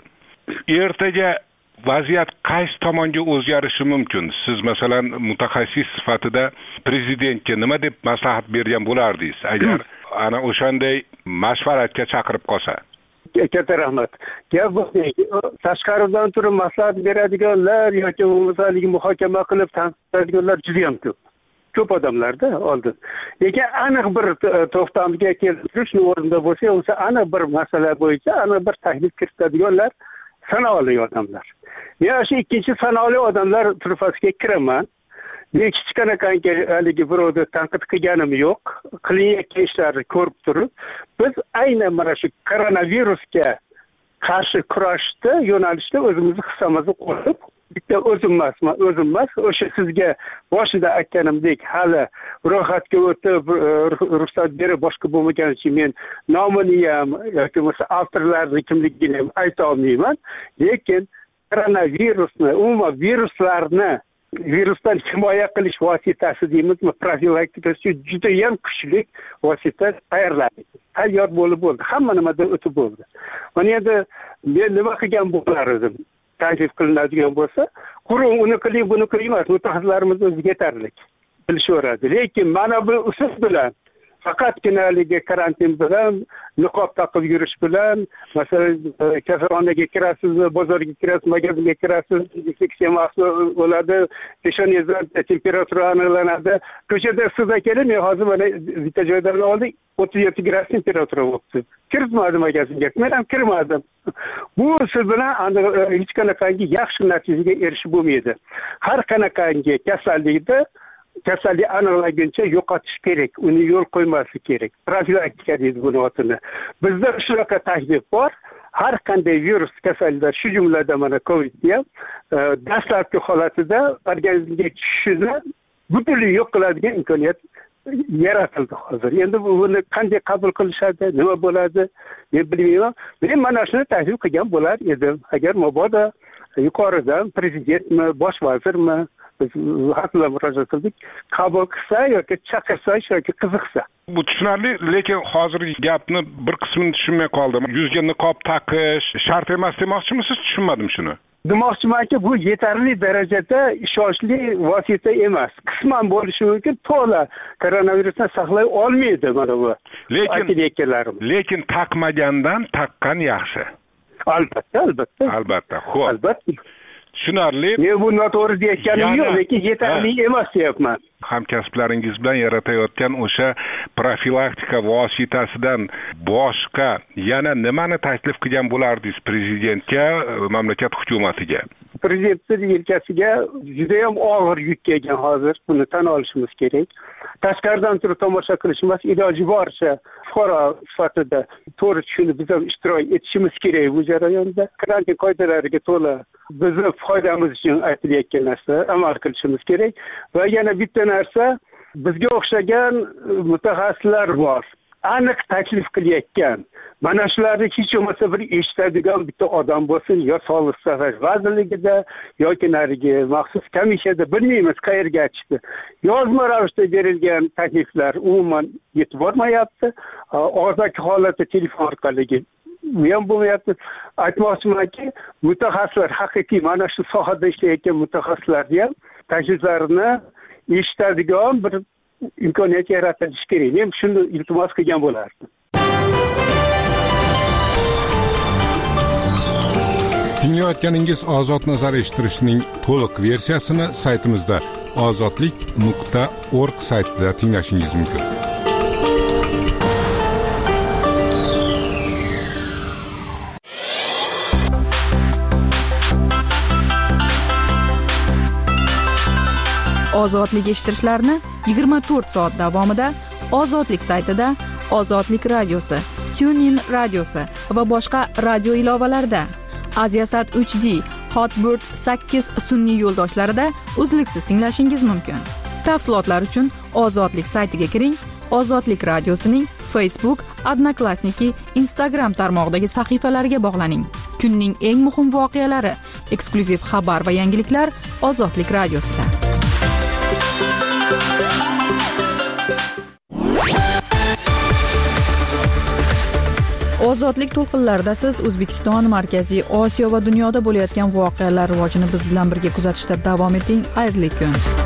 Ertaga vaziyat qaysi tomonga o'zgarishi mumkin? Siz masalan mutaxassis sifatida prezidentga nima deb maslahat bergan bo'lardingiz agar ana o'shanday mashvaratga chaqirib qolsa? Katta rahmat. Gap tashqaridan turib maslahat beradiganlar yoki bo'lmasa muhokama qilib tanqidlaydiganlar juda ham ko'p. Ko'p odamlarda oldin. Lekin aniq bir to'xtamga keltirish o'rinda bo'lsa, o'sha aniq bir masala bo'yicha aniq bir taklif kiritadiganlar sanoqli odamlar. Men shu ikkinchi sanoqli odamlar turfasiga kiraman. Men hech qanaqangi haligi birovni tanqid qilganim yo'q. Qilayotgan ishlarni ko'rib turib, biz aynan mana shu koronavirusga qarshi kurashda yo'nalishda o'zimizni hissamizni qo'yib, bitta o'zim emasman, o'zim emas, o'sha sizga boshida aytganimdek hali ro'yxatga o'tib ruxsat berib boshqa bo'lmagani uchun men nomini ham yoki bo'lmasa avtorlarni kimligini ham ayta olmayman. Lekin koronavirusni, umuman viruslarni virusdan himoya qilish vositasi deymizmi, profilaktikasi juda ham kuchli vosita tayyorladik. Tayyor bo'lib bo'ldi. Hamma nimadan o'tib bo'ldi. Mana endi men nima qilgan bo'lar edim? Taklif qilinadigan bo'lsa, qurum uni qiling, buni qiling emas, mutaxassislarimiz o'zi yetarli bilishaveradi. Lekin mana bu usul bilan faqatgina haligi karantin bilan, niqob taqib yurish bilan, masalan, kasalxonaga kirasiz, bozorga kirasiz, magazinga kirasiz, infeksiya mahsul bo'ladi, peshonangizdan temperatura aniqlanadi. Ko'chada sizga kelib, men hozir mana bitta joydan oldik, o'ttiz yetti gradus temperatura bo'libdi. Kirmadim magazinga, men ham kirmadim. Bu usul bilan hech qanaqangi yaxshi natijaga erishib bo'lmaydi. Har qanaqangi kasallikda kasallik aniqlanguncha yo'qotish kerak, uni yo'l qo'ymaslik kerak. Profilaktika deydi buni otini. Bizda shunaqa taklif bor. Har qanday virus kasalliklar, shu jumladan mana COVID ham dastlabki holatida organizmga tushishini butunlay yo'q qiladigan imkoniyat yaratildi hozir. Endi buni qanday qabul qilishadi, nima bo'ladi, men bilmayman. Men mana shuni taklif qilgan bo'lar edim. Agar mabodo yuqoridan prezidentmi, bosh vazirmi biz hatto murojaat qildik, qabul qilsa yoki chaqirsa yoki qiziqsa. Bu tushunarli, lekin hozirgi gapni bir qismini tushunmay qoldim. Yuzga niqob taqish shart emas demoqchimisiz? Tushunmadim shuni. Demoqchimanki, bu yetarli darajada ishonchli vosita emas. Qisman bo'lishi mumkin, to'la koronavirusdan saqlay olmaydi mana bu. Lekin lekin taqmagandan taqqan yaxshi. Albatta, albatta. Albatta. Xo'p. Albatta. Tushunarli. Men bu noto'g'ri deyotganim yo'q, lekin yetarli emas deyapman. Hamkasblaringiz bilan yaratayotgan o'sha profilaktika vositasidan boshqa yana nimani taklif qilgan bo'lardingiz prezidentga, mamlakat hukumatiga? Prezidentning yelkasiga juda ham og'ir yuk kelgan hozir, buni tan olishimiz kerak. Tashqaridan turib tomosha qilish emas, iloji boricha fuqaro sifatida to'g'ri tushunib biz ham ishtirok etishimiz kerak bu jarayonda. Karantin qoidalariga to'la bizni foydamiz uchun aytilayotgan narsa amal qilishimiz kerak. Va yana bitta narsa, bizga o'xshagan mutaxassislar bor. aniq taklif qilayotgan, mana shularni hech bo'lmasa bir eshitadigan bitta odam bo'lsin, yo Sog'liqni saqlash vazirligida yoki narigi maxsus komissiyada, bilmaymiz qayerga aytishdi. Yozma ravishda berilgan takliflar umuman yetib bormayapti. Og'zaki holatda telefon orqali u ham bo'lmayapti. Aytmoqchimanki, mutaxassislar, haqiqiy mana shu sohada ishlayotgan mutaxassislarni ham takliflarini eshitadigan bir imkoniyat yaratilishi kerak. Men shuni iltimos qilgan bo'lardim. Tinglayotganingiz Ozod nazar eshittirishning to'liq versiyasini saytimizda ozodlik nuqta org saytida tinglashingiz mumkin. Ozodlik eshittirishlarini yigirma to'rt soat davomida Ozodlik saytida, Ozodlik radiosi, TuneIn radiosi va boshqa radio ilovalarida, Aziasat uch D, Hotbird sakkiz sun'iy yo'ldoshlarida uzluksiz tinglashingiz mumkin. Tafsilotlar uchun Ozodlik saytiga kiring. Ozodlik radiosining Facebook, Odnoklassniki, Instagram tarmog'idagi sahifalariga bog'laning. Kunning eng muhim voqealari, eksklyuziv xabar va yangiliklar Ozodlik radiosida. Ozodlik to'lqinlarida siz O'zbekiston, Markaziy Osiyo va dunyoda bo'layotgan voqealar rivojini biz bilan birga kuzatishda davom eting. Xayrli kun.